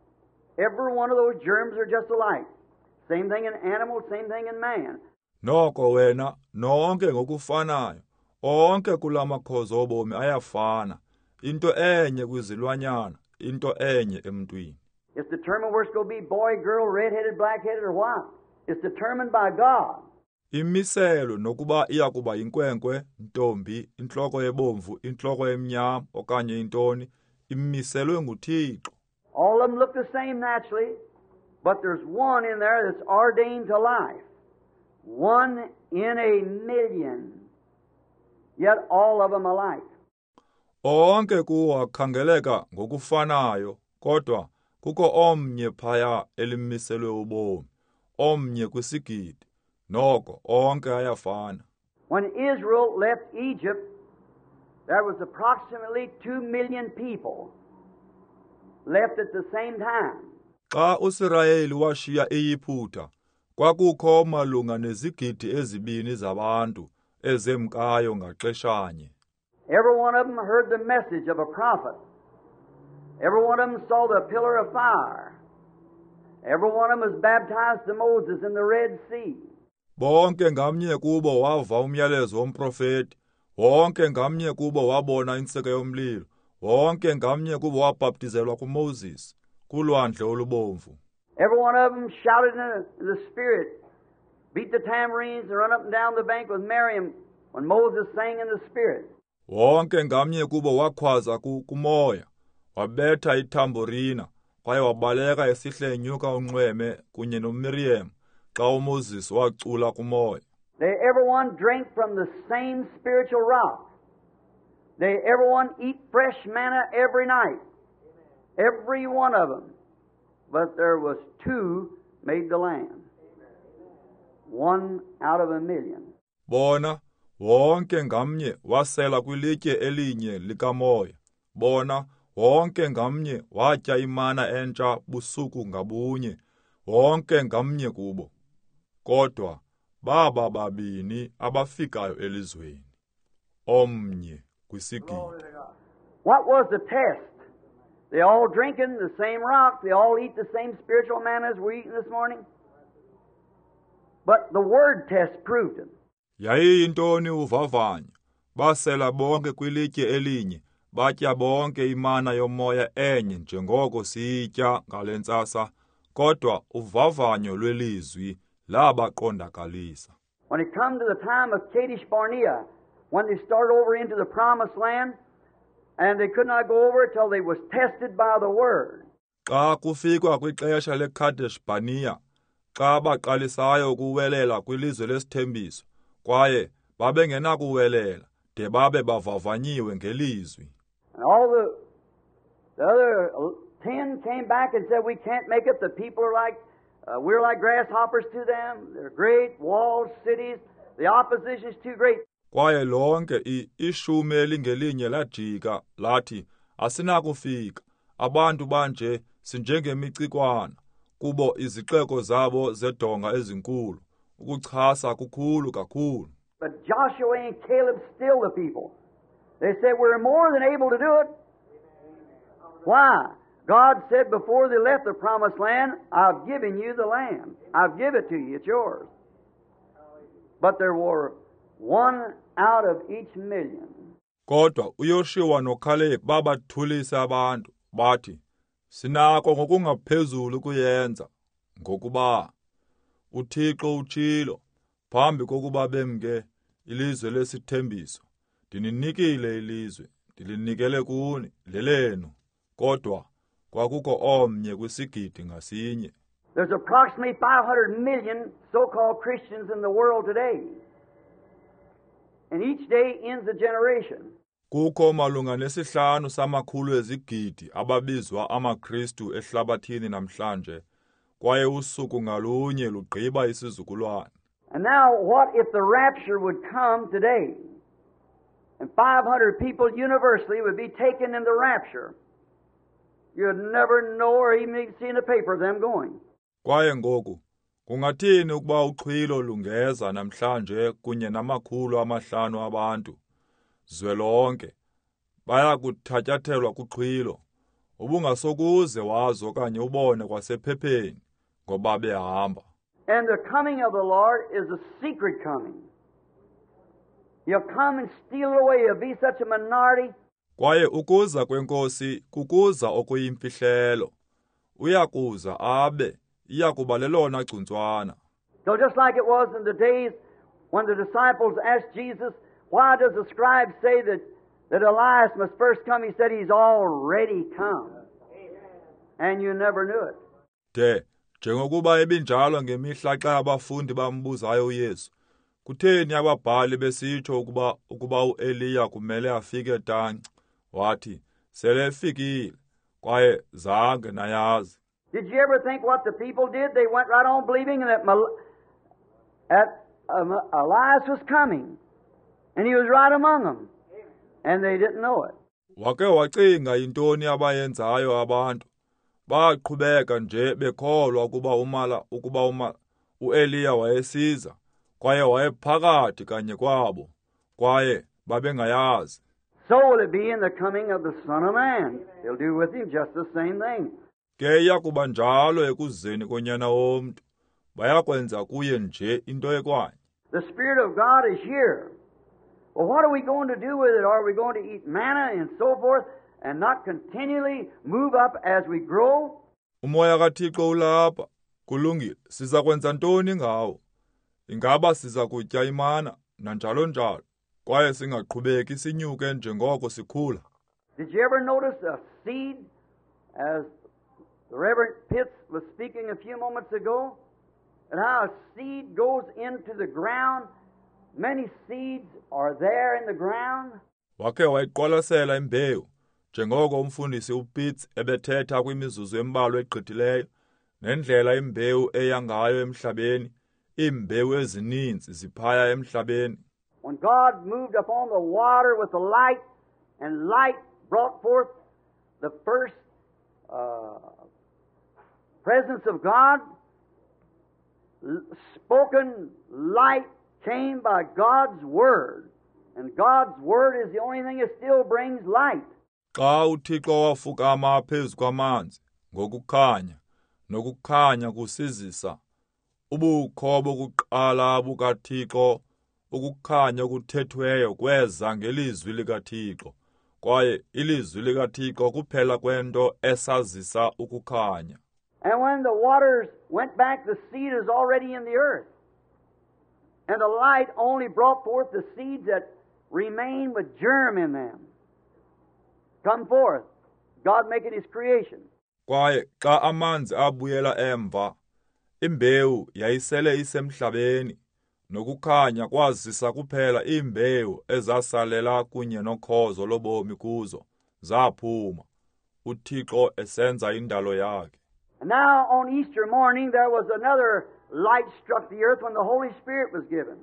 Speaker 2: Every one of those germs are just alike. Same thing in animals, same thing in man.
Speaker 1: Noko wena nonke ngokufanayo, onke kula makhozo obomi ayafana, into enye kwizilwanyana, into enye emntwini.
Speaker 2: It's determined where it's going to be boy, girl, red-headed, black-headed, or what. It's determined by God.
Speaker 1: Imiselo nokuba iyakuba inkwenkwe, ntombi, inhloko ebomvu, inhloko emnyama okanye intoni, imiselwe nguThixo.
Speaker 2: All of them look the same naturally, but there's one in there that's ordained to life. 1 in 1,000,000. Yet all of them alike.
Speaker 1: Onke kuwo akhangeleka ngokufanayo, kodwa kukho omnye phaya elimiselwe ubomi, omnye kwisigidi, noko onke ayafana.
Speaker 2: When Israel left Egypt, there was approximately 2,000,000 people left at the same time.
Speaker 1: Xa uSirayeli washiya eYiputa, kwakukho malunga nezigidi ezibini zabantu ezemkayo ngaxeshanye.
Speaker 2: Every one of them heard the message of a prophet. Every one of them saw the pillar of fire. Every one of them was baptized to Moses in the Red Sea.
Speaker 1: Bonke ngamnye kubo wava umyalezo womprofeti, wonke ngamnye kubo wabona inseke yomlilo, wonke ngamnye kubo wabhaptizelwa kuMoses kulwandle olubomvu.
Speaker 2: Every one of them shouted in the Spirit, beat the tambourines and run up and down the bank with Miriam when Moses sang in the Spirit.
Speaker 1: Wonke ngamnye kubo wakhwaza kumoya, wabetha ithamborina, kwaye wabaleka esihle enyuka unxweme kunye noMiriam xa uMoses wacula kumoya.
Speaker 2: Everyone drank from the same spiritual rock. Everyone eat fresh manna every night. Every one of them. But there was two made the land. One out of a million.
Speaker 1: Bona wonke ngamnye wasela kwilitye elinye likamoya. Bona wonke ngamnye watya imana entsha busuku ngabunye. Wonke ngamnye kubo. Kodwa baba babini abafikayo elizweni. Omnye kwisigidi.
Speaker 2: What was the test? They all drinking the same rock. They all eat the same spiritual manna as we're eating this morning. But the word test proved it.
Speaker 1: Yayiyintoni uvavanyo? Basela bonke kwilitye elinye, batya bonke imana yomoya enye njengoko siyitya ngalentsasa, kodwa uvavanyo lwelizwi labaqondakalisa.
Speaker 2: When it come to the time of Kadesh Barnea, when they started over into the promised land, and they could not go over till they was tested by the word.
Speaker 1: Xa kufikwa kwixesha leKadesh Barnea, xa baqalisayo ukuwelela kwilizwe lesithembiso, kwaye babengenakuwelela de babe bavavanyiwe ngelizwi.
Speaker 2: And all the other 10 came back and said, we can't make it. The people are like, we're like grasshoppers to them. They're great walled cities. The opposition is too great.
Speaker 1: Kwaye lonke ishumi elingelinye lajika lathi asinakufika. Abantu banje sinjengemicikwana, kubo izixeko zabo zedonga ezinkulu, ukuchasa kukhulu kakhulu.
Speaker 2: But Joshua and Caleb still the people. They said, we're more than able to do it. Why? God said before they left the promised land, I've given you the land. I've given it to you. It's yours. But there were one out of each million.
Speaker 1: Kodwa uYoshua noKaleb babathulisa abantu bathi sinako ngokungaphezulu kuyenza ngokuba uThixo utshilo phambi kokuba bemke ilizwe lesithembiso ndininikile ilizwe ndilinikele kuni lelenu kodwa kwakukho omnye kwisigidi ngasinye.
Speaker 2: There's approximately 500 million so-called Christians in the world today. And each day ends a generation.
Speaker 1: Kukho malunga nesihlanu samakhulu ezigidi ababizwa amaKristu ehlabathini namhlanje, kwaye usuku ngalunye lugqiba isizukulwane.
Speaker 2: And now what if the rapture would come today? And 500 people universally would be taken in the rapture. You'd never know or even see in the paper them going.
Speaker 1: Kwaye ngoku kungathini ukuba uxhwilo lungeza namhlanje kunye namakhulu amahlanu abantu zwelonke baya kuthatyathelwa kuxhwilo ubungasokuze wazo okanye ubone kwasephepheni ngoba behamba.
Speaker 2: And the coming of the Lord is a secret coming. He'll come and steal it away. He'll be such a minority.
Speaker 1: Kwaye ukuza kwenkosi kukuza okuyimfihlelo. Uyakuza abe iyakuba lelona gcuntswana.
Speaker 2: So just like it was in the days when the disciples asked Jesus, why does the scribe say that Elias must first come? He said he's already come. And you never knew it.
Speaker 1: De njengokuba ebinjalo ngemihla xa abafundi bambuzayo uYesu, kutheni ababhali besitsho ukuba uEliya kumele afike tanci? Wathi sele efikile kwaye zange nayazi.
Speaker 2: Did you ever think what the people did? They went right on believing that Elias was coming. And he was right among them. And they didn't know it.
Speaker 1: Wake wacinga intoni abayenzayo abantu. Baqhubeka nje bekholwa ukuba uEliya wayesiza kwaye wayephakathi kanye kwabo kwaye babengayazi.
Speaker 2: So will it be in the coming of the Son of Man. They'll do with him just the same thing.
Speaker 1: Ke iyakuba njalo ekuzeni konyana womntu bayakwenza kuye nje into ekwanye.
Speaker 2: The Spirit of God is here. Well, what are we going to do with it? Are we going to eat manna and so forth and not continually move up as we grow?
Speaker 1: Umoya kaThixo ulapha kulungile siza kwenza ntoni ngawo? Ingaba siza kutya imana nanjalo njalo kwaye singaqhubeki sinyuke njengoko sikhula.
Speaker 2: Did you ever notice a seed, as the Reverend Pitts was speaking a few moments ago? and how a seed goes into the ground. Many seeds are there in the ground.
Speaker 1: Wakhe wayiqwalasela imbewu njengoko umfundisi uPitts ebethetha kwimizuzu embalwa egqithileyo nendlela imbewu eya ngayo emhlabeni. Imbewu ezininzi ziphaya emhlabeni.
Speaker 2: When God moved upon the water with the light, and light brought forth the first presence of God, spoken light came by God's Word. And God's Word is the only thing that still brings light.
Speaker 1: Xa uThixo wafukama phezu kwamanzi ngokukhanya, nokukhanya kusizisa, ubukho bokuqala bukaThixo, ukukhanya okuthethweyo kweza ngelizwi likaThixo, kwaye ilizwi likaThixo kuphela kwento esazisa ukukhanya.
Speaker 2: And when the waters went back, the seed is already in the earth. And the light only brought forth the seeds that remain with germ in them. Come forth, God making His creation.
Speaker 1: Kwaye xa amanzi abuyela emva, imbewu yayisele isemhlabeni, nokukhanya kwazisa kuphela imbewu ezasalela kunye nokhozo lobomi kuzo, zaphuma, uThixo esenza indalo yakhe.
Speaker 2: And now on Easter morning there was another light struck the earth when the Holy Spirit was given.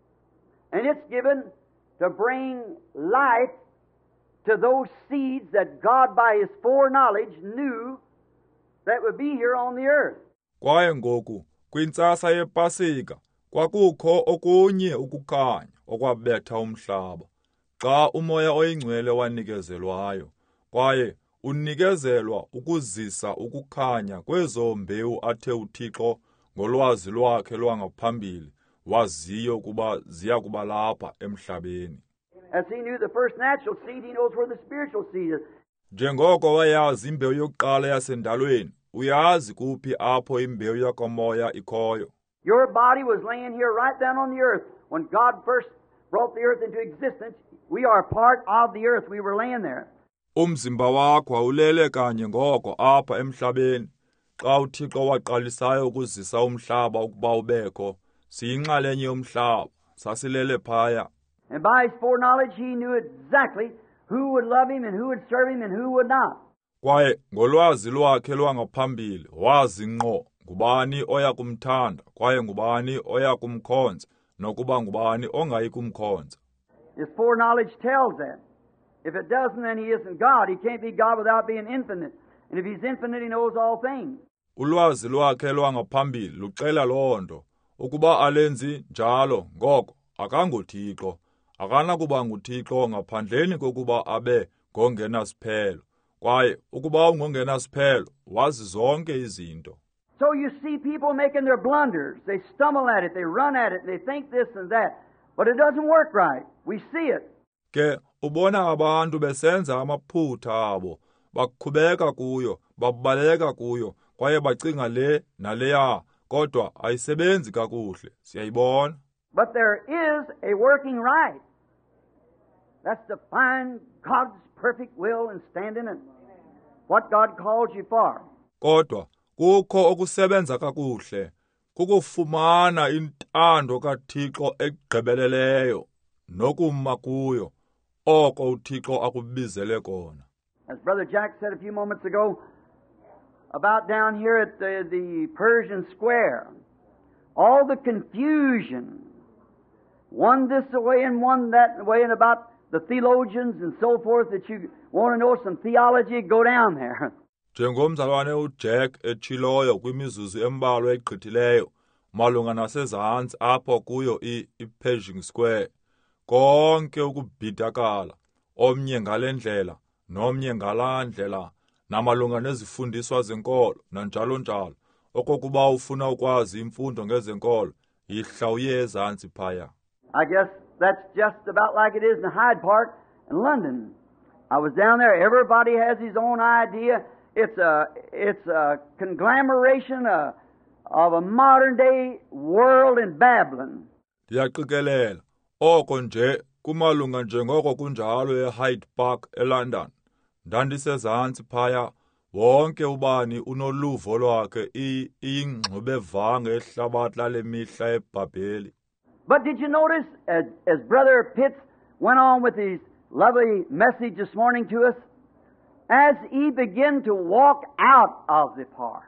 Speaker 2: And it's given to bring life to those seeds that God by His foreknowledge knew that would be here on the earth.
Speaker 1: Kwaye ngoku kwintsasa yePasika kwakukho okunye ukukhanya okwabetha umhlaba, xa umoya oyingcwele wanikezelwayo, kwaye unikezelwa ukuzisa ukukhanya kwezo mbewu athe uThixo ngolwazi lwakhe lwangaphambili waziyo kuba ziya kuba lapha emhlabeni.
Speaker 2: As He knew the first natural seed, He knows where the spiritual seed is.
Speaker 1: Njengoko wayazi imbewu yokuqala yasendalweni, uyazi kuphi apho imbewu yakomoya ikhoyo.
Speaker 2: Your body was laying here right down on the earth. When God first brought the earth into existence, we are part of the earth. We were laying there.
Speaker 1: Umzimba wakho awulele kanye ngoko apha emhlabeni. Xa uThixo waqalisayo ukuzisa umhlaba ukuba ubekho, siyinxalenye yomhlaba, sasilele phaya.
Speaker 2: And by His foreknowledge, He knew exactly who would love Him and who would serve Him and who would not.
Speaker 1: Kwaye ngolwazi lwakhe lwangaphambili wazi ngqo ngubani oya kumthanda, kwaye ngubani oya kumkhonza, nokuba ngubani ongayi kumkhonza.
Speaker 2: His foreknowledge tells that. If it doesn't, then He isn't God. He can't be God without being infinite. And if He's infinite, He knows all things.
Speaker 1: Ulwazi lwakhe lwangaphambili luxela loo nto, ukuba alenzi njalo ngoko akanguThixo, akanakuba nguThixo ngaphandleni kokuba abe ngongenasiphelo, kwaye ukuba ungongenasiphelo wazi zonke izinto.
Speaker 2: So you see people making their blunders. They stumble at it, they run at it, they think this and that. But it doesn't work right. We see it.
Speaker 1: Ke ubona abantu besenza amaphutha abo, bakhubeka kuyo, babaleka kuyo, kwaye bacinga le naleya, kodwa ayisebenzi kakuhle, siyayibona.
Speaker 2: But there is a working right. That's to find God's perfect will and stand in it. What God calls you for.
Speaker 1: Kodwa kukho okusebenza kakuhle, kukufumana intando kaThixo egqibeleleyo, nokuma kuyo, oko uThixo akubizele kona.
Speaker 2: As Brother Jack said a few moments ago, about down here at the Persian Square, all the confusion, one this way and one that way, and about the theologians and so forth, that you want to know some theology, go down there.
Speaker 1: Njengomzalwane uJack echiloyo kwimizuzu embalwa egqithileyo malunga nasezantsi apho kuyo iPershing Square, konke ukubhidakala, omnye ngale ndlela nomnye ngalaa ndlela, namalunga nezifundiswa zenkolo nanjalo njalo, okokuba ufuna ukwazi imfundo ngezenkolo, yihla uye ezantsi phaya.
Speaker 2: I guess that's just about like it is in Hyde Park in London. I was down there. Everybody has his own idea. It's a conglomeration of a modern day world in Babylon.
Speaker 1: Ndiyaqikelela oko nje kumalunga njengoko kunjalo eHyde Park eLondon. Ndandisezantsi phaya, wonke ubani unoluvo lwakhe iyingxubevange ehlabathi lale mihla eBhabheli.
Speaker 2: But did you notice, as Brother Pitts went on with his lovely message this morning to us, as he began to walk out of the park,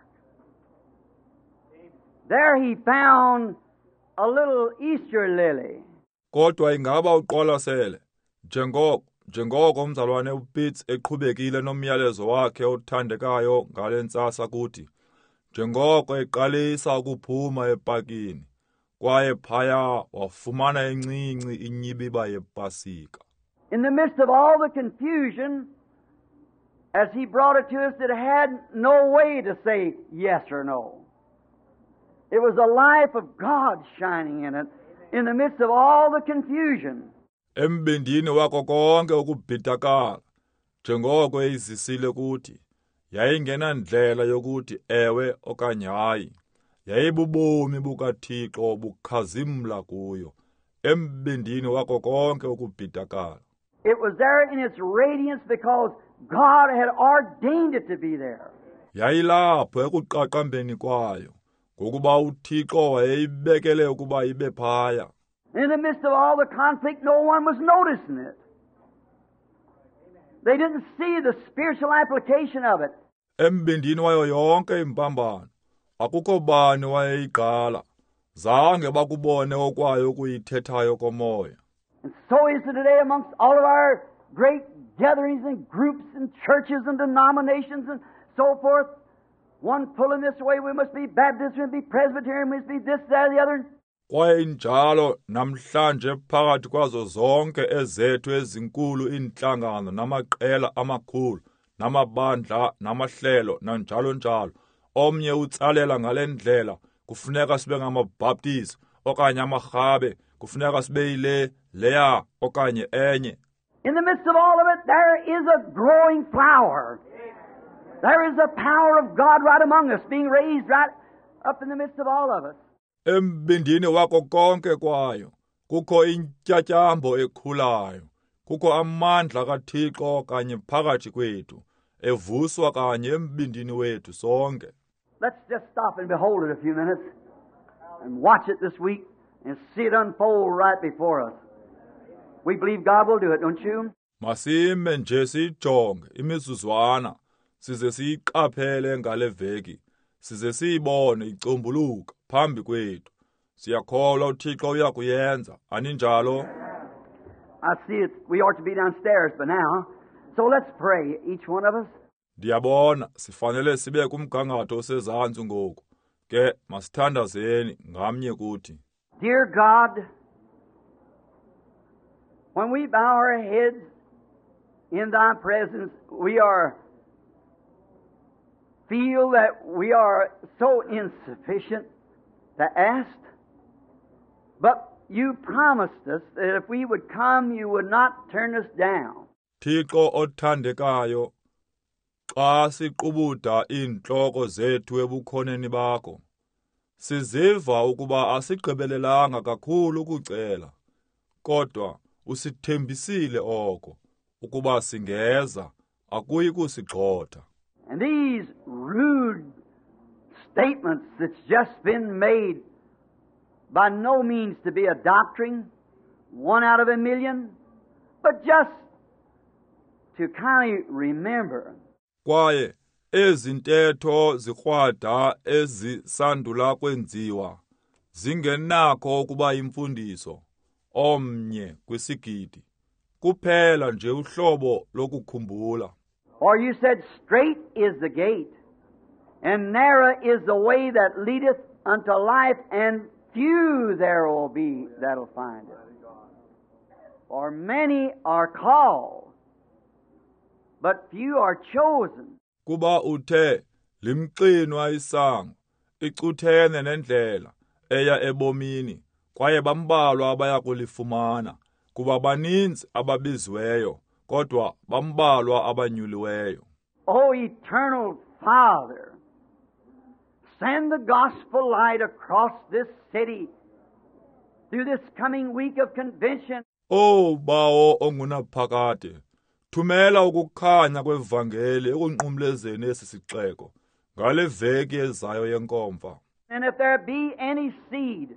Speaker 2: there he found a little Easter lily.
Speaker 1: Kodwa ingaba uqwalasele njengoko umzalwane uPitts eqhubekile nomyalezo wakhe othandekayo ngalentsasa kuthi njengoko eqalisa ukuphuma epakini kwaye phaya wafumana encinci inyibiba yePasika.
Speaker 2: In the midst of all the confusion, as he brought it to us, it had no way to say yes or no. It was the life of God shining in it, in the midst of all the confusion.
Speaker 1: Embindini wako konke ukubhidakala, njengoko izisile kuthi, yayingena ndlela yokuthi ewe okanye hayi, yayibubomi bukaThixo bukhazimla kuyo, embindini wako konke ukubhidakala.
Speaker 2: It was there in its radiance because God had ordained it to be there.
Speaker 1: Yayilapho ekuqaqambeni kwayo, ngokuba uThixo wayeyibekele ukuba ibe phaya.
Speaker 2: In the midst of all the conflict, no one was noticing it. They didn't see the spiritual application of it.
Speaker 1: Embindini wayo yonke impambano, akukho bani wayeyiqala, zange bakubone okwayo ukuyithethayo komoya.
Speaker 2: And so is it today amongst all of our great gatherings and groups and churches and denominations and so forth. One pulling this way, we must be Baptist, we must be Presbyterian, we must be this, that, or the other.
Speaker 1: Kwaye injalo namhlanje phakathi kwazo zonke ezethu ezinkulu inhlangano namaqela amakhulu namabandla namahlelo nanjalo njalo omnye utsalela ngalendlela kufuneka sibe ngamaBaptist okanye amaRhabe kufuneka sibe ile leya okanye enye.
Speaker 2: In the midst of all of it, there is a growing flower. There is the power of God right among us, being raised right up in the midst of all of us.
Speaker 1: Embindini wako konke kwayo, kukho intyatyambo ekhulayo, kukho amandla kaThixo kanye phakathi kwethu, evuswa kanye embindini wethu sonke.
Speaker 2: Let's just stop and behold it a few minutes and watch it this week and see it unfold right before us. We believe God will do it, don't you?
Speaker 1: Masime nje sijonge imizuzwana, size siyiqaphele ngale veki, size siyibone icombuluka phambi kwethu. Siyakholwa uThixo uyakuyenza, aninjalo?
Speaker 2: I see it. We ought to be downstairs by now. So let's pray, each one of us.
Speaker 1: Ndiyabona sifanele sibe kumgangatho osezantsi ngoku. Ke masithandazeni ngamnye kuthi.
Speaker 2: Dear God, when we bow our heads in Thy presence, we feel that we are so insufficient to ask. But you promised us that if we would come, you would not turn us down.
Speaker 1: Thixo othandekayo, xa siqubuda inhloko zethu ebukhoneni bakho, siziva ukuba asigqibelelanga kakhulu ukucela, kodwa usithembisile oko, ukuba singeza, akuyi kusigxotha.
Speaker 2: And these rude statements that's just been made, by no means to be a doctrine, one out of a million, but just to kind of remember.
Speaker 1: Kwaye ezintetho zikrwada ezisandula kwenziwa zingenakho ukuba imfundiso omnye kwisigidi kuphela nje uhlobo lokukhumbula.
Speaker 2: For you said, straight is the gate, and narrow is the way that leadeth unto life, and few there will be that'll find it. For many are called, but few are chosen.
Speaker 1: Kuba uthe limqinwa isango icuthene nendlela eya ebomini kwaye bambalwa abaya kulifumana kuba baninzi ababiziweyo kodwa bambalwa abanyuliweyo.
Speaker 2: O eternal Father, send the gospel light across this city through this coming week of convention.
Speaker 1: O Bawo ongunaphakade, thumela ukukhanya kwevangeli ekunqumlezeni esi sixeko ngale veki ezayo yenkomfa.
Speaker 2: And if there be any seed,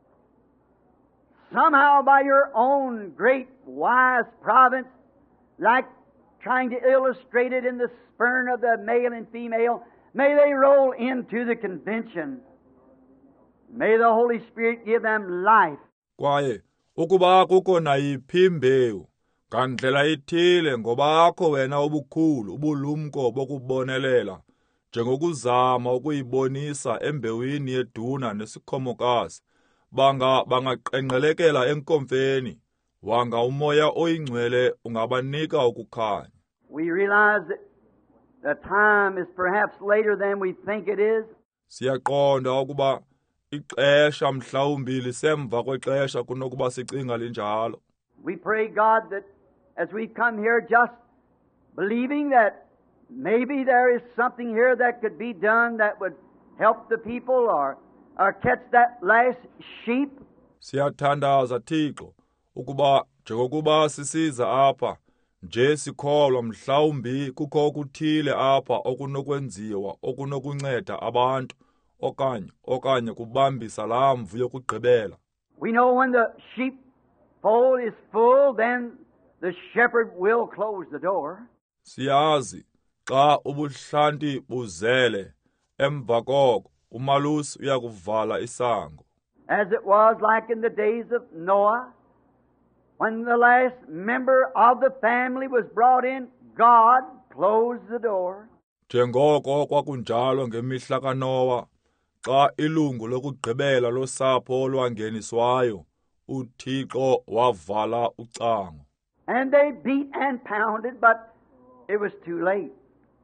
Speaker 2: somehow by your own great wise providence, like trying to illustrate it in the spurn of the male and female, may they roll into the convention. May the Holy Spirit give them life.
Speaker 1: Kwaye ukuba kukho nayiphi imbewu ngandlela ithile ngobakho wena obukhulu ubulumko bokubonelela njengokuzama ukuyibonisa embewini yeduna nesikhomokazi bangaqenqelekela enkomfeni wanga umoya oyingcwele ungabanika ukukhanya.
Speaker 2: We realize that the time is perhaps later than we think it is.
Speaker 1: Siyaqonda ukuba ixesha mhlawumbi lisemva kwexesha kunokuba sicinga linjalo.
Speaker 2: We pray God that as we come here just believing that maybe there is something here that could be done that would help the people or catch that last sheep.
Speaker 1: Siyathandaza Thixo ukuba njengokuba sisiza apha nje sikholwa mhlawumbi kukho okuthile apha okunokwenziwa okunokunceda abantu okanye kubambisa laa mvu yokugqibela.
Speaker 2: We know when the sheepfold is full, then the shepherd will close the door.
Speaker 1: Siyazi xa ubuhlanti buzele emva koko umalusi uyakuvala isango.
Speaker 2: As it was like in the days of Noah, when the last member of the family was brought in, God closed the door.
Speaker 1: Njengoko kwakunjalo ngemihla kaNowa xa ilungu lokugqibela losapho olwangeniswayo uThixo wavala ucango.
Speaker 2: And they beat and pounded, but it was too late.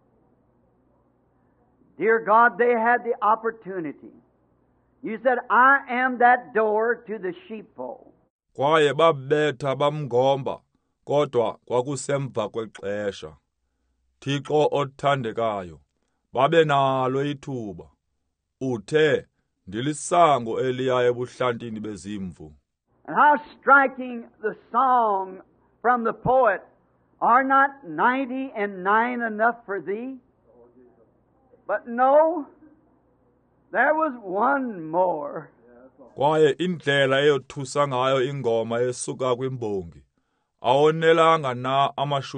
Speaker 2: Dear God, they had the opportunity. You said, I am that door to the sheepfold.
Speaker 1: Kwaye babetha bamngomba kodwa kwakusemva kwexesha. Thixo othandekayo babe nalo ithuba. Uthe ndilisango eliya ebuhlantini bezimvu.
Speaker 2: And how striking the song from the poet, are not 99 enough for thee? But no, there was one more.
Speaker 1: Kwaye indlela eyothusa ngayo ingoma esuka kwimbongi. Awonelanga na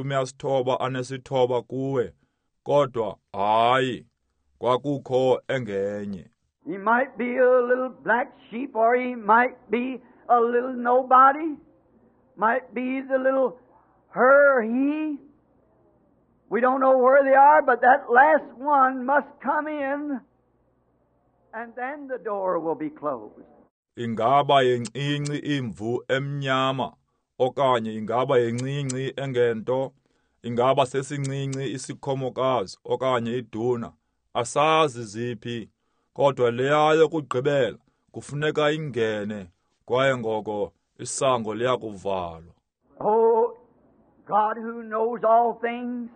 Speaker 1: 99 kuwe, kodwa hayi, kwakukho engenye.
Speaker 2: He might be a little black sheep, or he might be a little nobody, might be the little her or he. We don't know where they are, but that last one must come in, and then the door will be closed.
Speaker 1: Ingaba yencinci imvu emnyama, okanye ingaba yencinci engento, ingaba sesincinci isikhomokazi, okanye iduna, asazi ziphi, kodwa leya yokugqibela kufuneka ingene, kwaye ngoko isango liyakuvalwa.
Speaker 2: Oh, God who knows all things,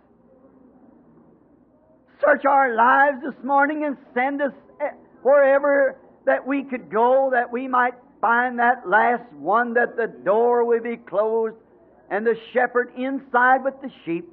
Speaker 2: search our lives this morning and send us wherever that we could go, that we might find that last one, that the door will be closed and the shepherd inside with the sheep.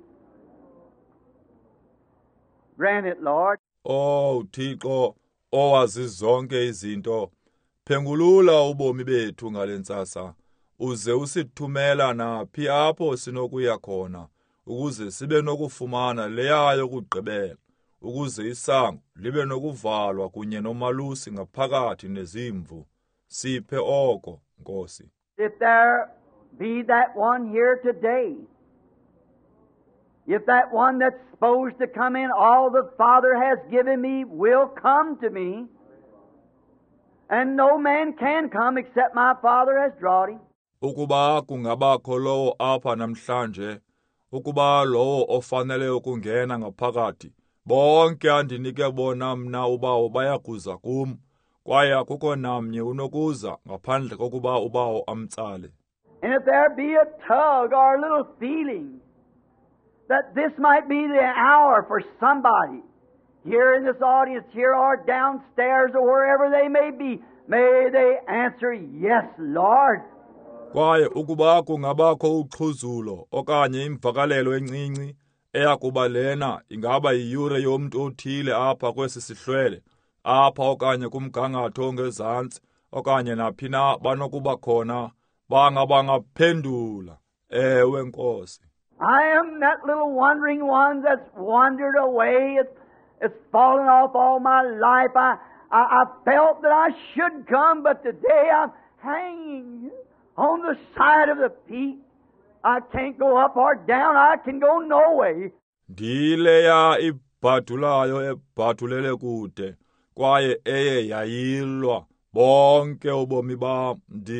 Speaker 2: Grant it, Lord.
Speaker 1: Oh, Thixo, owazi zonke izinto, phengulula ubomi bethu ngalentsasa, uze usithumela naphi apho sinokuya khona, ukuze sibe nokufumana leya yokugqibela, ukuze isango libe nokuvalwa kunye nomalusi ngaphakathi nezimvu. Siphe oko, Nkosi.
Speaker 2: If there be that one here today, if that one that's supposed to come in, all the Father has given me will come to me, and no man can come except my Father has drawn him.
Speaker 1: Ukuba kungabakho lowo apha namhlanje, ukuba lowo ofanele ukungena ngaphakathi, bonke andinike bona mna ubawo bayakuza kum, kwaye akukho namnye unokuza ngaphandle kokuba ubawo amtsale.
Speaker 2: And if there be a tug or a little feeling that this might be the hour for somebody here in this audience here or downstairs or wherever they may be, may they answer, yes, Lord.
Speaker 1: Kwaye ukuba kungabakho uxhuzulo okanye imvakalelo encinci eyakuba lena ingaba yiyure yomntu othile apha kwesi sihlwele, apha okanye kumgangatho ongezantsi okanye naphi na banokuba khona, bangaphendula, ewe Nkosi.
Speaker 3: I am that little wandering one that's wandered away. It's fallen off all my life. I felt that I should come, but today I'm hanging on the side of the peak. I can't go up or down. I can go no way.
Speaker 1: Ndileya ibhadulayo ebhadulele kude, kwaye eye yayilwa bonke ubomi bam.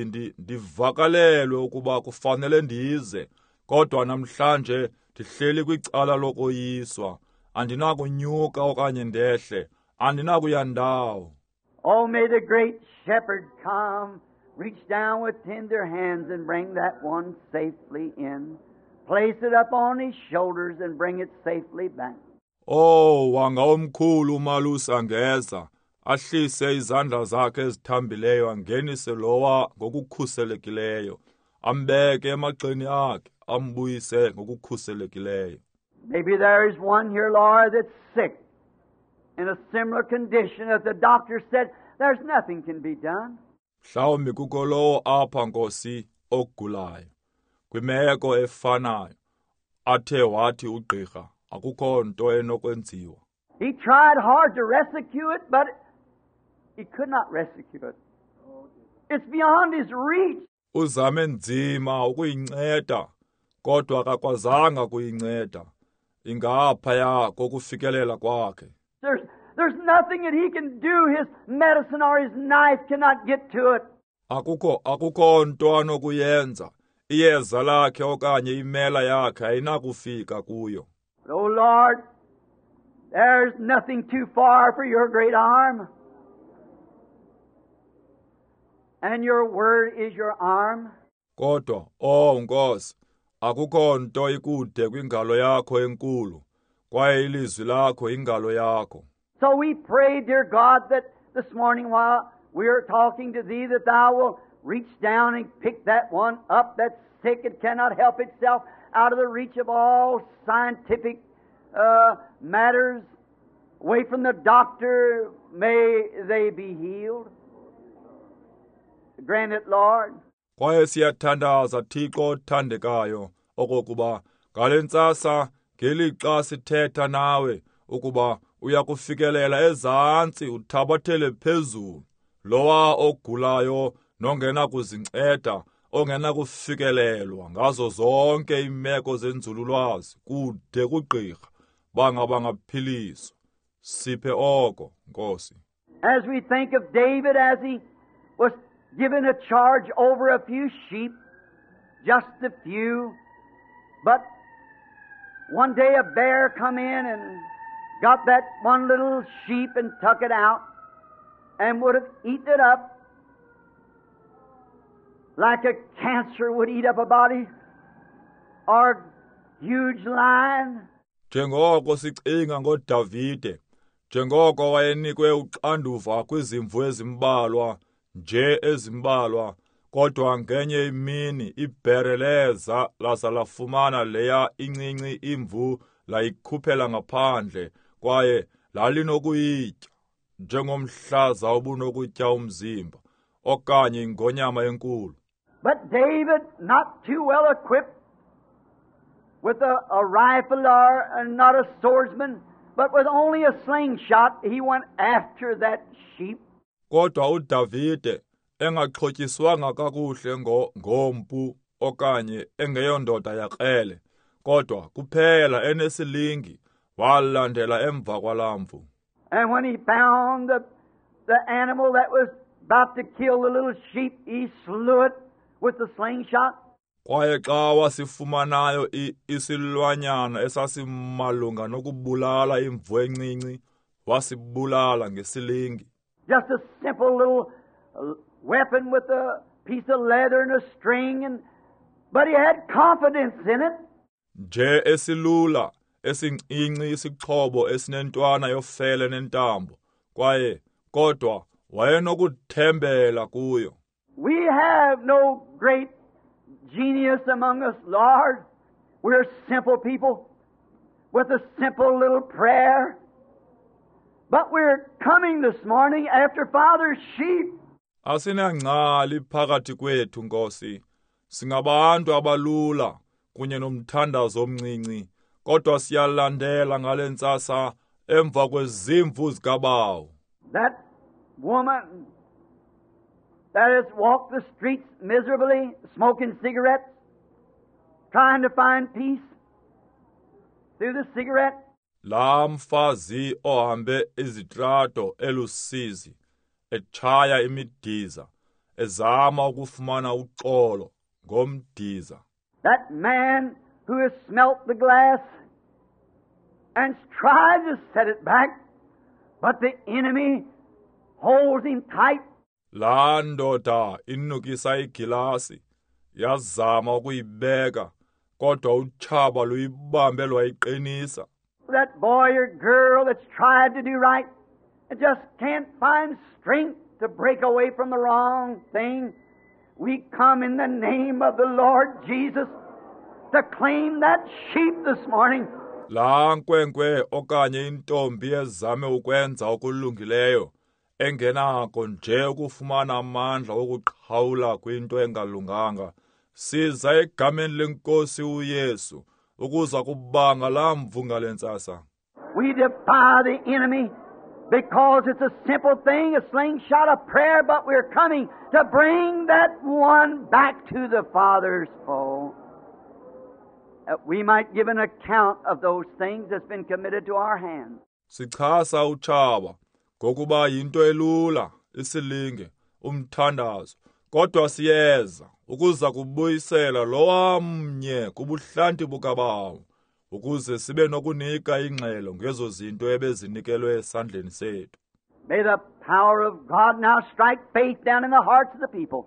Speaker 1: Ndivakalelwe ukuba kufanele ndize, kodwa namhlanje ndihleli kwicala lokoyiswa. Andinakunyuka okanye ndehle, andinakuya ndawo.
Speaker 3: Oh, may the great shepherd come, reach down with tender hands and bring that one safely in. Place it up on his shoulders and bring it safely back.
Speaker 1: Oh, wanga omkhulu umalusi angeza, ahlise izandla zakhe ezithambileyo angenise lowa ngokukhuselekileyo, ambeke emagxeni akhe, ambuyise ngokukhuselekileyo.
Speaker 3: Maybe there is one here, Lord, that's sick in a similar condition that the doctor said there's nothing can be done.
Speaker 1: Mhlawumbi kukho lowo apha Nkosi ogulayo, kwimeko efanayo, athe wathi ugqirha akukho nto enokwenziwa.
Speaker 3: He tried hard to rescue it, but he could not rescue it. It's beyond his reach.
Speaker 1: Uzame nzima ukuyinceda, kodwa akakwazanga kuyinceda. Ingaphaya kokufikelela kwakhe.
Speaker 3: There's nothing that he can do. His medicine or his knife cannot get to it.
Speaker 1: Akukho nto anokuyenza. Iyeza lakhe okanye imela yakhe ayinakufika kuyo.
Speaker 3: But, oh Lord, there's nothing too far for your great arm. And your word is your arm.
Speaker 1: Kodwa, Nkosi, akukho nto ikude kwingalo yakho enkulu, kwaye ilizwi lakho ingalo yakho.
Speaker 3: So we pray, dear God, that this morning while we are talking to Thee, that Thou will reach down and pick that one up that's sick and cannot help itself out of the reach of all scientific matters, away from the doctor. May they be healed. Grant it, Lord.
Speaker 1: Kwaye siyathandaza Thixo othandekayo okokuba ngale ntsasa ngelixa sithetha nawe ukuba uyakufikelela ezantsi uthabathele phezulu lowa ogulayo nongena kuzinceda ongena kufikelelwa ngazo zonke imeko zenzululwazi kude kugqirha bangaphiliswa. Siphe oko Nkosi.
Speaker 3: As we think of David as he was given a charge over a few sheep, just a few, but one day a bear come in and got that one little sheep and took it out and would have eaten it up like a cancer would eat up a body or a huge lion.
Speaker 1: Njengoko sicinga ngoDavide, njengoko wayenikwe uxanduva kwizimvu ezimbalwa, nje ezimbalwa, kodwa ngenye imini ibhere leza lasa lafumana leya incinci imvu layikhuphela ngaphandle, kwaye lalinokuyitya, njengomhlaza obunokutya umzimba, okanye ingonyama enkulu.
Speaker 3: But David, not too well equipped with a rifle or not a swordsman, but with only a slingshot, he went after that sheep.
Speaker 1: Kodwa uDavide engaxhotyiswanga kakuhle ngompu okanye engeyondoda yakrele, kodwa kuphela enesilingi walandela emva kwalamvu.
Speaker 3: And when he found the animal that was about to kill the little sheep, he slew it with the slingshot.
Speaker 1: Kwaye xa wasifumanayo isilwanyana esasimalunga nokubulala imvu encinci, wasibulala ngesilingi.
Speaker 3: Just a simple little weapon with a piece of leather and a string, but he had confidence in it.
Speaker 1: Nje esilula, esincinci isixhobo esinentwana yofele nentambo, kwaye kodwa wayenokuthembela kuyo.
Speaker 3: We have no great genius among us, Lord. We're simple people with a simple little prayer. But we're coming this morning after Father's sheep.
Speaker 1: Asinangcali phakathi kwethu Nkosi. Singabantu abalula kunye nomthandazo omncinci, kodwa siyalandela ngalentsasa emva kwezimvu zikabawo.
Speaker 3: That woman that has walked the streets miserably, smoking cigarettes, trying to find peace through the cigarette.
Speaker 1: La mfazi ohambe izitrato elusizi, echaya imidiza, ezama ukufumana uxolo ngomdiza.
Speaker 3: That man who has smelt the glass and tried to set it back, but the enemy holds him tight.
Speaker 1: La ndoda inukisa igilasi, yazama ukuyibeka, kodwa utshaba luyibambe lwayiqinisa.
Speaker 3: That boy or girl that's tried to do right and just can't find strength to break away from the wrong thing. We come in the name of the Lord Jesus to claim that sheep this morning.
Speaker 1: La nkwenkwe okanye intombi ezame ukwenza okulungileyo, engenako nje ukufumana amandla okuqhawula kwinto engalunganga, siza egameni lenkosi uYesu ukuza kubanga la mvunga lentsasa.
Speaker 3: We defy the enemy because it's a simple thing, a slingshot of prayer, but we're coming to bring that one back to the Father's fold, that we might give an account of those things that's been committed to our hands.
Speaker 1: Sichasa utshaba ngokuba yinto elula, isilinge, umthandazo, kodwa siyeza ukuza kubuyisela lo wamnye kubuhlanti bukabawo, ukuze sibe nokunika ingxelo ngezo zinto ebezinikelwe esandleni sethu.
Speaker 3: May the power of God now strike faith down in the hearts of the people.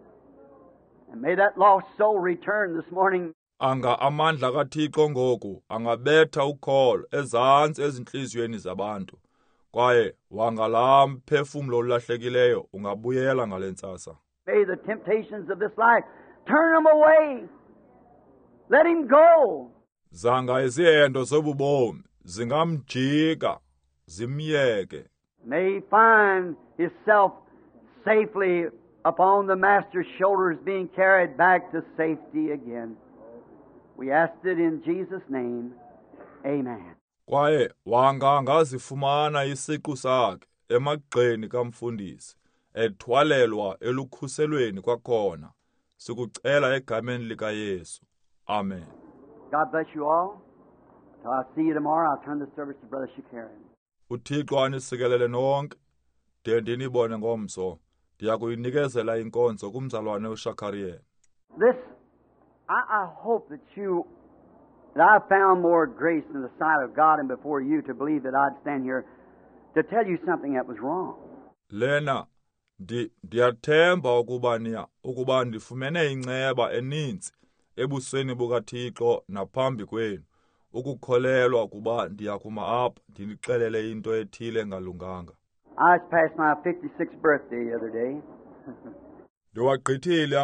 Speaker 3: And may that lost soul return this morning.
Speaker 1: Anga amandla kaThixo ngoku angabetha ukholo ezantsi ezinhliziyweni zabantu, kwaye wangala mphefumlo olahlekileyo ungabuyela ngalentsasa.
Speaker 3: May the temptations of this life turn him away. Let him go.
Speaker 1: Zanga izihendo zobubomi zingamjika, zimyeke.
Speaker 3: May he find himself safely upon the Master's shoulders, being carried back to safety again. We asked it in Jesus' name. Amen.
Speaker 1: Kwaye wanga ngazifumana isiqu sakhe emagxeni kamfundisi, ethwalelwa elukhuselweni kwakhona. Sikucela egameni likaYesu. Amen.
Speaker 3: God bless you all. Till I see you tomorrow, I'll turn the service to Brother Shakarian.
Speaker 1: uThixo anisikelele nonke, de ndinibone ngomso. Ndiyakuyinikezela inkonzo kumzalwane uShakarian.
Speaker 3: This, I hope that I found more grace in the sight of God and before you to believe that I'd stand here to tell you something that was wrong.
Speaker 1: Lena ndiyathemba ukuba ndifumene inceba eninzi ebusweni bukaThixo naphambi kwenu, ukukholelwa kuba ndiyakuma apha ndinixelele into ethile engalunganga.
Speaker 3: I was past my 56th birthday the other day.
Speaker 1: Ndiwagqithile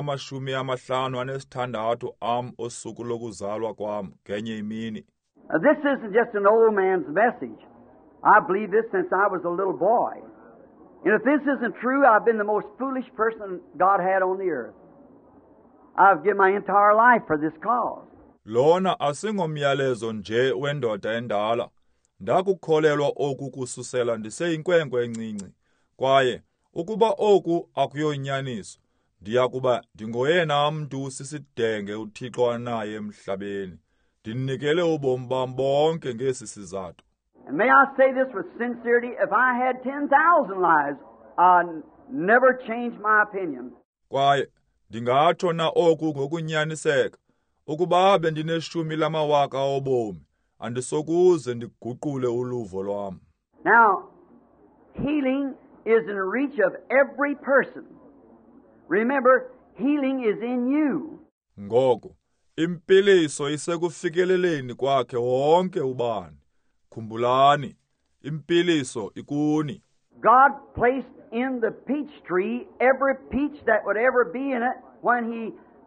Speaker 1: 56 am osuku lokuzalwa kwam ngenye imini.
Speaker 3: This isn't just an old man's message. I believe this since I was a little boy. And if this isn't true, I've been the most foolish person God had on the earth. I've given my entire life for this cause.
Speaker 1: Lona asingomyalezo nje wendoda endala. Ndakukholelwa oku kususela ndiseyinkwenkwe encinci. Kwaye ukuba oku akuyonyaniso, ndiyakuba ndingoyena mntu sisidenge uThixo anaye emhlabeni. Ndinikele ubomi bam bonke ngesi sizathu.
Speaker 3: And may I say this with sincerity, if I had 10,000 lives, I'd never change my opinion.
Speaker 1: Kwaye ndingatsho na oku ngokunyaniseka, ukuba bendineshumi obomi, andisokuze ndiguqule uluvo lwam.
Speaker 3: Now, healing is in reach of every person. Remember, healing is in you.
Speaker 1: Ngoko impiliso isekufikeleleni kwakhe wonke ubani. Khumbulani, impiliso ikuni.
Speaker 3: God placed in the peach tree every peach that would ever be in it when He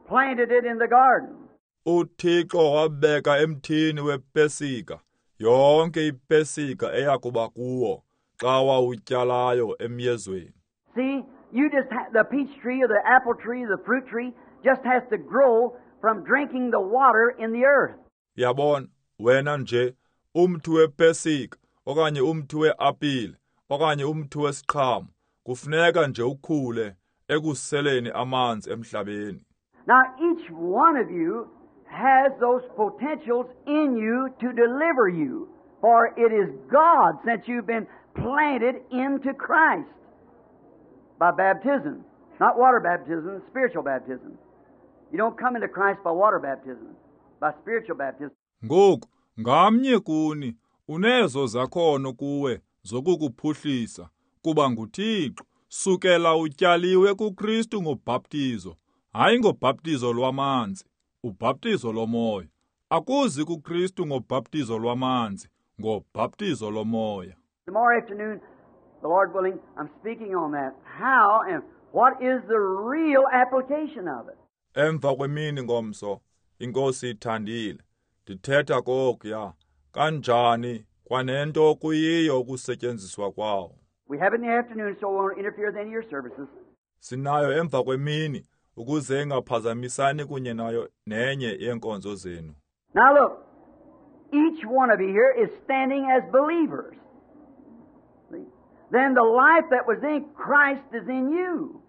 Speaker 3: planted it in the garden.
Speaker 1: uThixo wabeka emthini wepesika yonke ipesika eyakuba kuwo xa wawutyalayo emyezweni.
Speaker 3: See, you just the peach tree or the apple tree, the fruit tree just has to grow from drinking the water in the earth.
Speaker 1: Yabona, wena nje umthi wepesika okanye umthi weapile okanye umthi wesiqhamo kufuneka nje ukhule ekuseleni amanzi emhlabeni.
Speaker 3: Now each one of you has those potentials in you to deliver you, for it is God, since you've been planted into Christ by baptism. Not water baptism, spiritual baptism. You don't come into Christ by water baptism, by spiritual baptism.
Speaker 1: Ngoku ngamnye kuni unezo zakhono kuwe zokukuphuhlisa kuba nguThixo sukela utyaliwe kuKristu ngobhaptizo, hayi ngobhaptizo lwamanzi, ubhaptizo lomoya. Akuzi kuKristu ngobhaptizo lwamanzi, ngobhaptizo lomoya.
Speaker 3: Tomorrow afternoon, the Lord willing, I'm speaking on that. How and what is the real application of it?
Speaker 1: Emva kwemini ngomso, inkosi ithandile, ndithetha kokuya, kanjani kwanento kuyiyo ukusetyenziswa kwawo.
Speaker 3: We have it in the afternoon, so we won't interfere with any of your services.
Speaker 1: Sinayo emva kwemini, ukuze ingaphazamisani kunye nayo nenye yenkonzo zenu.
Speaker 3: Now look, each one of you here is standing as believers. See? Then the life that was in Christ is in you.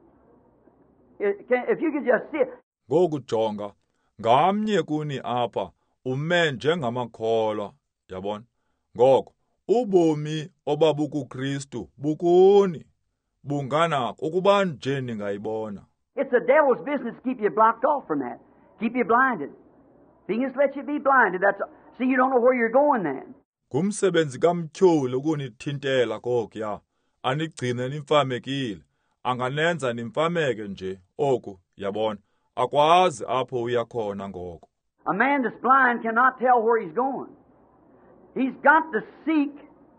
Speaker 3: If you could just see it.
Speaker 1: Ngoku jonga, ngamnye kuni apha ume njengamakholwa, yabona. Ngoko ubomi obabukuKristu bukuni, bunganako ukuba nje ningayibona.
Speaker 3: It's the devil's business to keep you blocked off from that, keep you blinded. He just lets you be blinded. That's see, you don't know where you're going then.
Speaker 1: Ngumsebenzi kamtyholi ukunithintela kokuya, anigcine nimfamekile, anganenza nimfameke nje oku, yabona, akwazi apho uyakhona ngoko.
Speaker 3: A man that's blind cannot tell where he's going. He's got to seek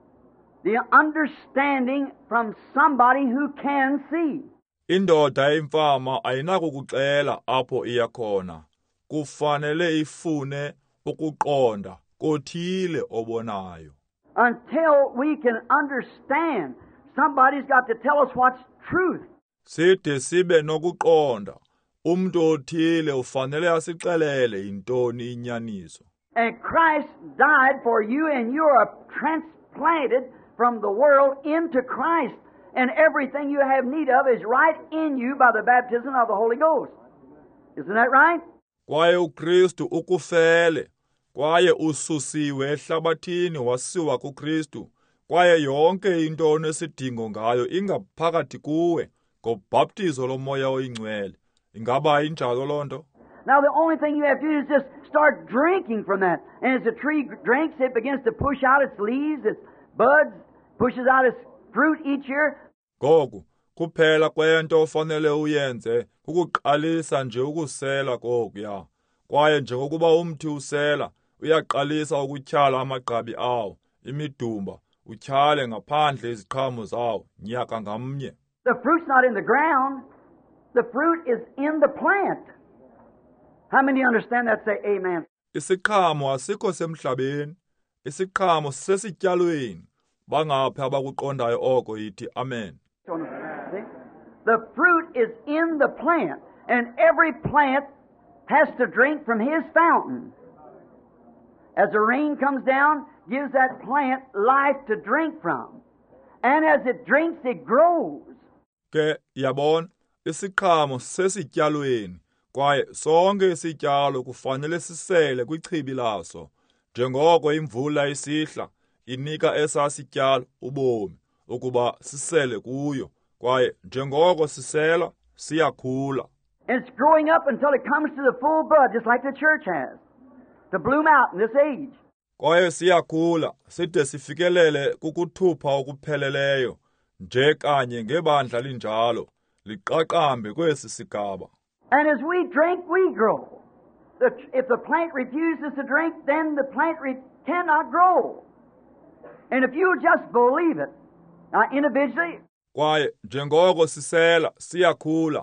Speaker 3: the understanding from somebody who can see.
Speaker 1: Indoda imfama ayinakukuxela apho iyakhona, kufanele ifune ukuqonda kothile obonayo.
Speaker 3: Until we can understand, somebody's got to tell us what's truth.
Speaker 1: Side sibe nokuqonda, umuntu othile ufanele asixelele intoni inyaniso.
Speaker 3: And Christ died for you, and you are transplanted from the world into Christ. And everything you have need of is right in you by the baptism of the Holy Ghost. Isn't that right?
Speaker 1: Kwaye uKristu ukufele, kwaye ususiwe ehlabathini wasiwa kuKristu, kwaye yonke into onesidingo ngayo ingaphakathi kuwe ngobhaptizo lomoya oyingcwele. Ingaba injalo loo nto?
Speaker 3: Now the only thing you have to do is just start drinking from that. And as the tree drinks, it begins to push out its leaves, its buds, pushes out its fruit each year.
Speaker 1: Ngoku kuphela kwento ofanele uyenze kukuqalisa nje ukusela kokuya, kwaye njengokuba umthi usela uyaqalisa ukutyhala amagqabi awo, imidumba, utyhale ngaphandle iziqhamo zawo nyaka ngamnye.
Speaker 3: The fruit's not in the ground. The fruit is in the plant. How many understand that? Say amen.
Speaker 1: Isiqhamo asikho semhlabeni, isiqhamo sesityalweni. Bangaphi abakuqondayo oko yithi amen.
Speaker 3: See? The fruit is in the plant, and every plant has to drink from his fountain. As the rain comes down, gives that plant life to drink from. And as it drinks, it grows.
Speaker 1: Ke yabona, isiqhamo sesityalweni, kwaye sonke isityalo kufanele sisele kwichibi laso, njengoko imvula isihla inika esasityalo ubomi ukuba sisele kuyo, kwaye njengoko sisela siyakhula.
Speaker 3: And it's growing up until it comes to the full bud, just like the church has, to bloom out in this age.
Speaker 1: Kwaye siyakhula side sifikelele kukuthupha okupheleleyo, nje kanye ngebandla linjalo liqaqambe kwesi sigaba.
Speaker 3: And as we drink, we grow. If the plant refuses to drink, then the plant cannot grow. And if you just believe it, now individually,
Speaker 1: Kwaye njengoko sisela siyakhula,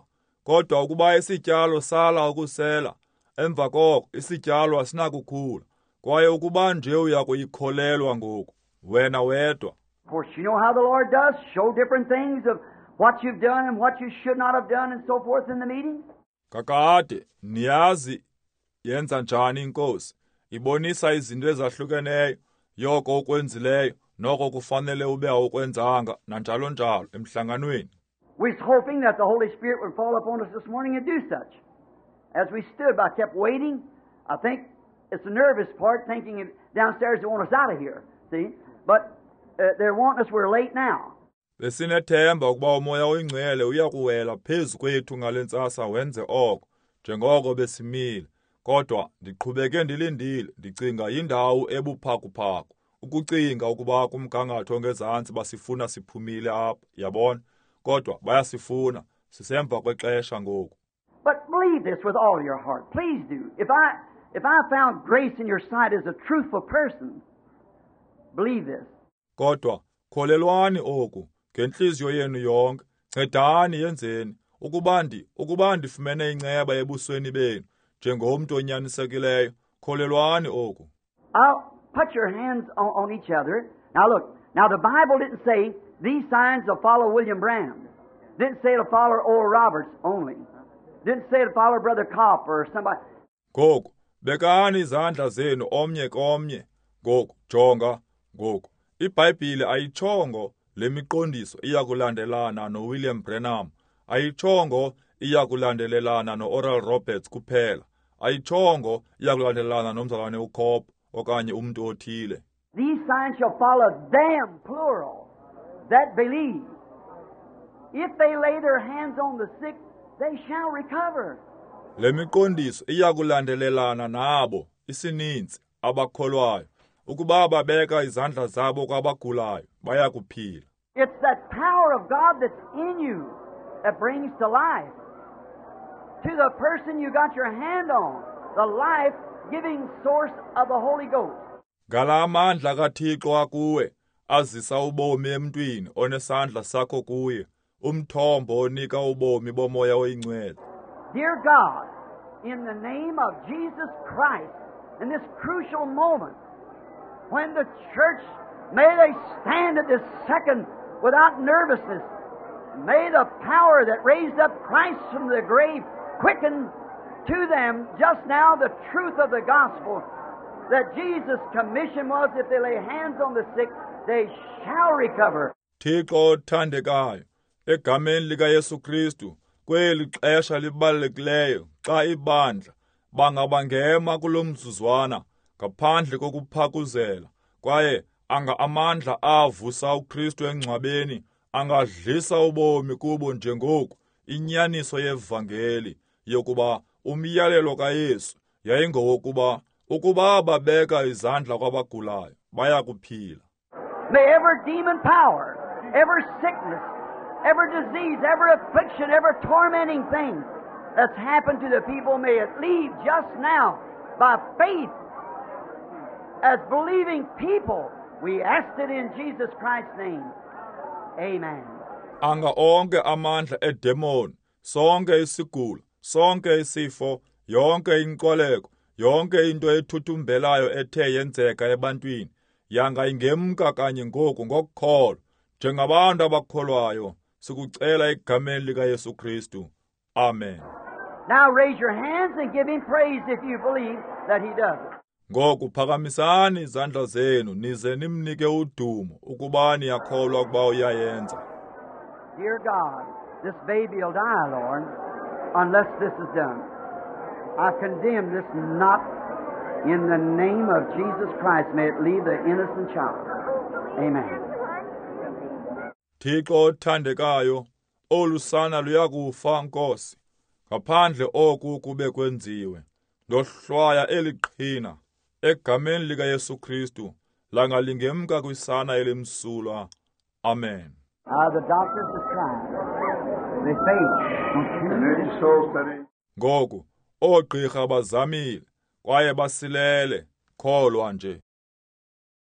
Speaker 1: Kodwa ukuba isityalo sala ukusela, emva koko isityalo asinakukhula. Kwaye ukuba nje uyakuyikholelwa ngoku, wena wedwa.
Speaker 3: Of course, you know how the Lord does, show different things of what you've done and what you should not have done and so forth in the meeting.
Speaker 1: Kakade, niyazi yenza njani inkosi? Ibonisa izinto ezahlukeneyo, yoko okwenzileyo, noko kufanele ube awukwenzanga, nanjalo njalo emhlanganweni.
Speaker 3: We're hoping that the Holy Spirit would fall upon us this morning and do such. As we stood, I kept waiting. I think it's the nervous part, thinking downstairs they want us out of here. See? But they're wanting us, we're late now.
Speaker 1: Besinethemba ukuba umoya oyingcwele uyakuwela phezu kwethu ngalentsasa wenze oko, njengoko besimile. Kodwa ndiqhubeke ndilindile, ndicinga yindawo ebuphakuphaku, ukucinga ukuba kumgangatho ngezantsi basifuna siphumile apha, yabona? Kodwa bayasifuna, sisemva kwexesha ngoku.
Speaker 3: But believe this with all your heart. Please do. If I found grace in your sight as a truthful person, believe this.
Speaker 1: Kodwa kholelwani oku ngenhliziyo yenu yonke, ncedani yenzeni, ukuba ndifumene inceba ebusweni benu, njengomntu onyanisekileyo, kholelwani oku.
Speaker 3: I'll put your hands on each other. Now look, now the Bible didn't say these signs will follow William Branham. Didn't say it'll follow Oral Roberts only. Didn't say it'll follow Brother Kopp or somebody.
Speaker 1: Ngoku, bekani izandla zenu omnye komnye. Ngoku, jonga, ngoku. iBhayibhile ayitshongo le miqondiso iyakulandelana noWilliam Branham, ayitshongo iyakulandelelana noOral Roberts kuphela, ayitshongo iyakulandelelana nomzalwane uKopp okanye umuntu othile.
Speaker 3: These signs shall follow them, plural, that believe. If they lay their hands on the sick, they shall recover.
Speaker 1: Le miqondiso iyakulandelelana nabo, isininzi, abakholwayo. Ukuba babeka izandla zabo kwabagulayo, bayakuphila.
Speaker 3: It's that power of God that's in you that brings to life. To the person you got your hand on, the life-giving source of the Holy Ghost.
Speaker 1: Ngala amandla kaThixo akuwe, azisa ubomi emntwini onesandla sakho kuye, umthombo onika ubomi bomoya oyingcwele.
Speaker 3: Dear God, in the name of Jesus Christ, in this crucial moment, when the church, may they stand at this second without nervousness, may the power that raised up Christ from the grave quicken to them just now the truth of the gospel, that Jesus' commission was if they lay hands on the sick, they shall recover.
Speaker 1: Thixo othandekayo, egameni likaYesu Kristu, kweli xesha libalulekileyo, xa ibandla bangabangema kulomzuzwana ngaphandle kokuphakuzela, kwaye amandla avusa uKristu engcwabeni angadlisa ubomi kubo njengoku inyaniso yevangeli yokuba umyalelo kaYesu yayingowokuba ukuba babeka izandla kwabagulayo bayakuphila.
Speaker 3: May every demon power, every sickness, every disease, every affliction, every tormenting thing that's happened to the people, may it leave just now by faith as believing people. We asked it in Jesus Christ's name. Amen.
Speaker 1: Anga onke amandla edemoni, sonke isigula, sonke isifo, yonke inkoleko, yonke into ethuthumbelayo ethe yenzeka ebantwini, yanga ingemka kanye ngoku ngokukholwa, njengabantu abakholwayo, sikucela egameni likaYesu Kristu. Amen.
Speaker 3: Now raise your hands and give him praise if you believe that he does it.
Speaker 1: Ngoku phakamisani izandla zenu nize nimnike udumo ukuba niyakholwa ukuba uyayenza.
Speaker 3: Dear God, this baby will die, Lord, unless this is done. I condemn this not in the name of Jesus Christ. May it leave the innocent child. Amen.
Speaker 1: Thixo othandekayo, olusana luyakufa Nkosi. Ngaphandle oku kube kwenziwe. Ndohlwaya eliqhina egameni likaYesu Kristu langalingemka kwisana elimsulwa. Amen.
Speaker 3: The doctors are trying. They faith.
Speaker 1: Ngoku oogqirha bazamile kwaye basilele, kholwa nje.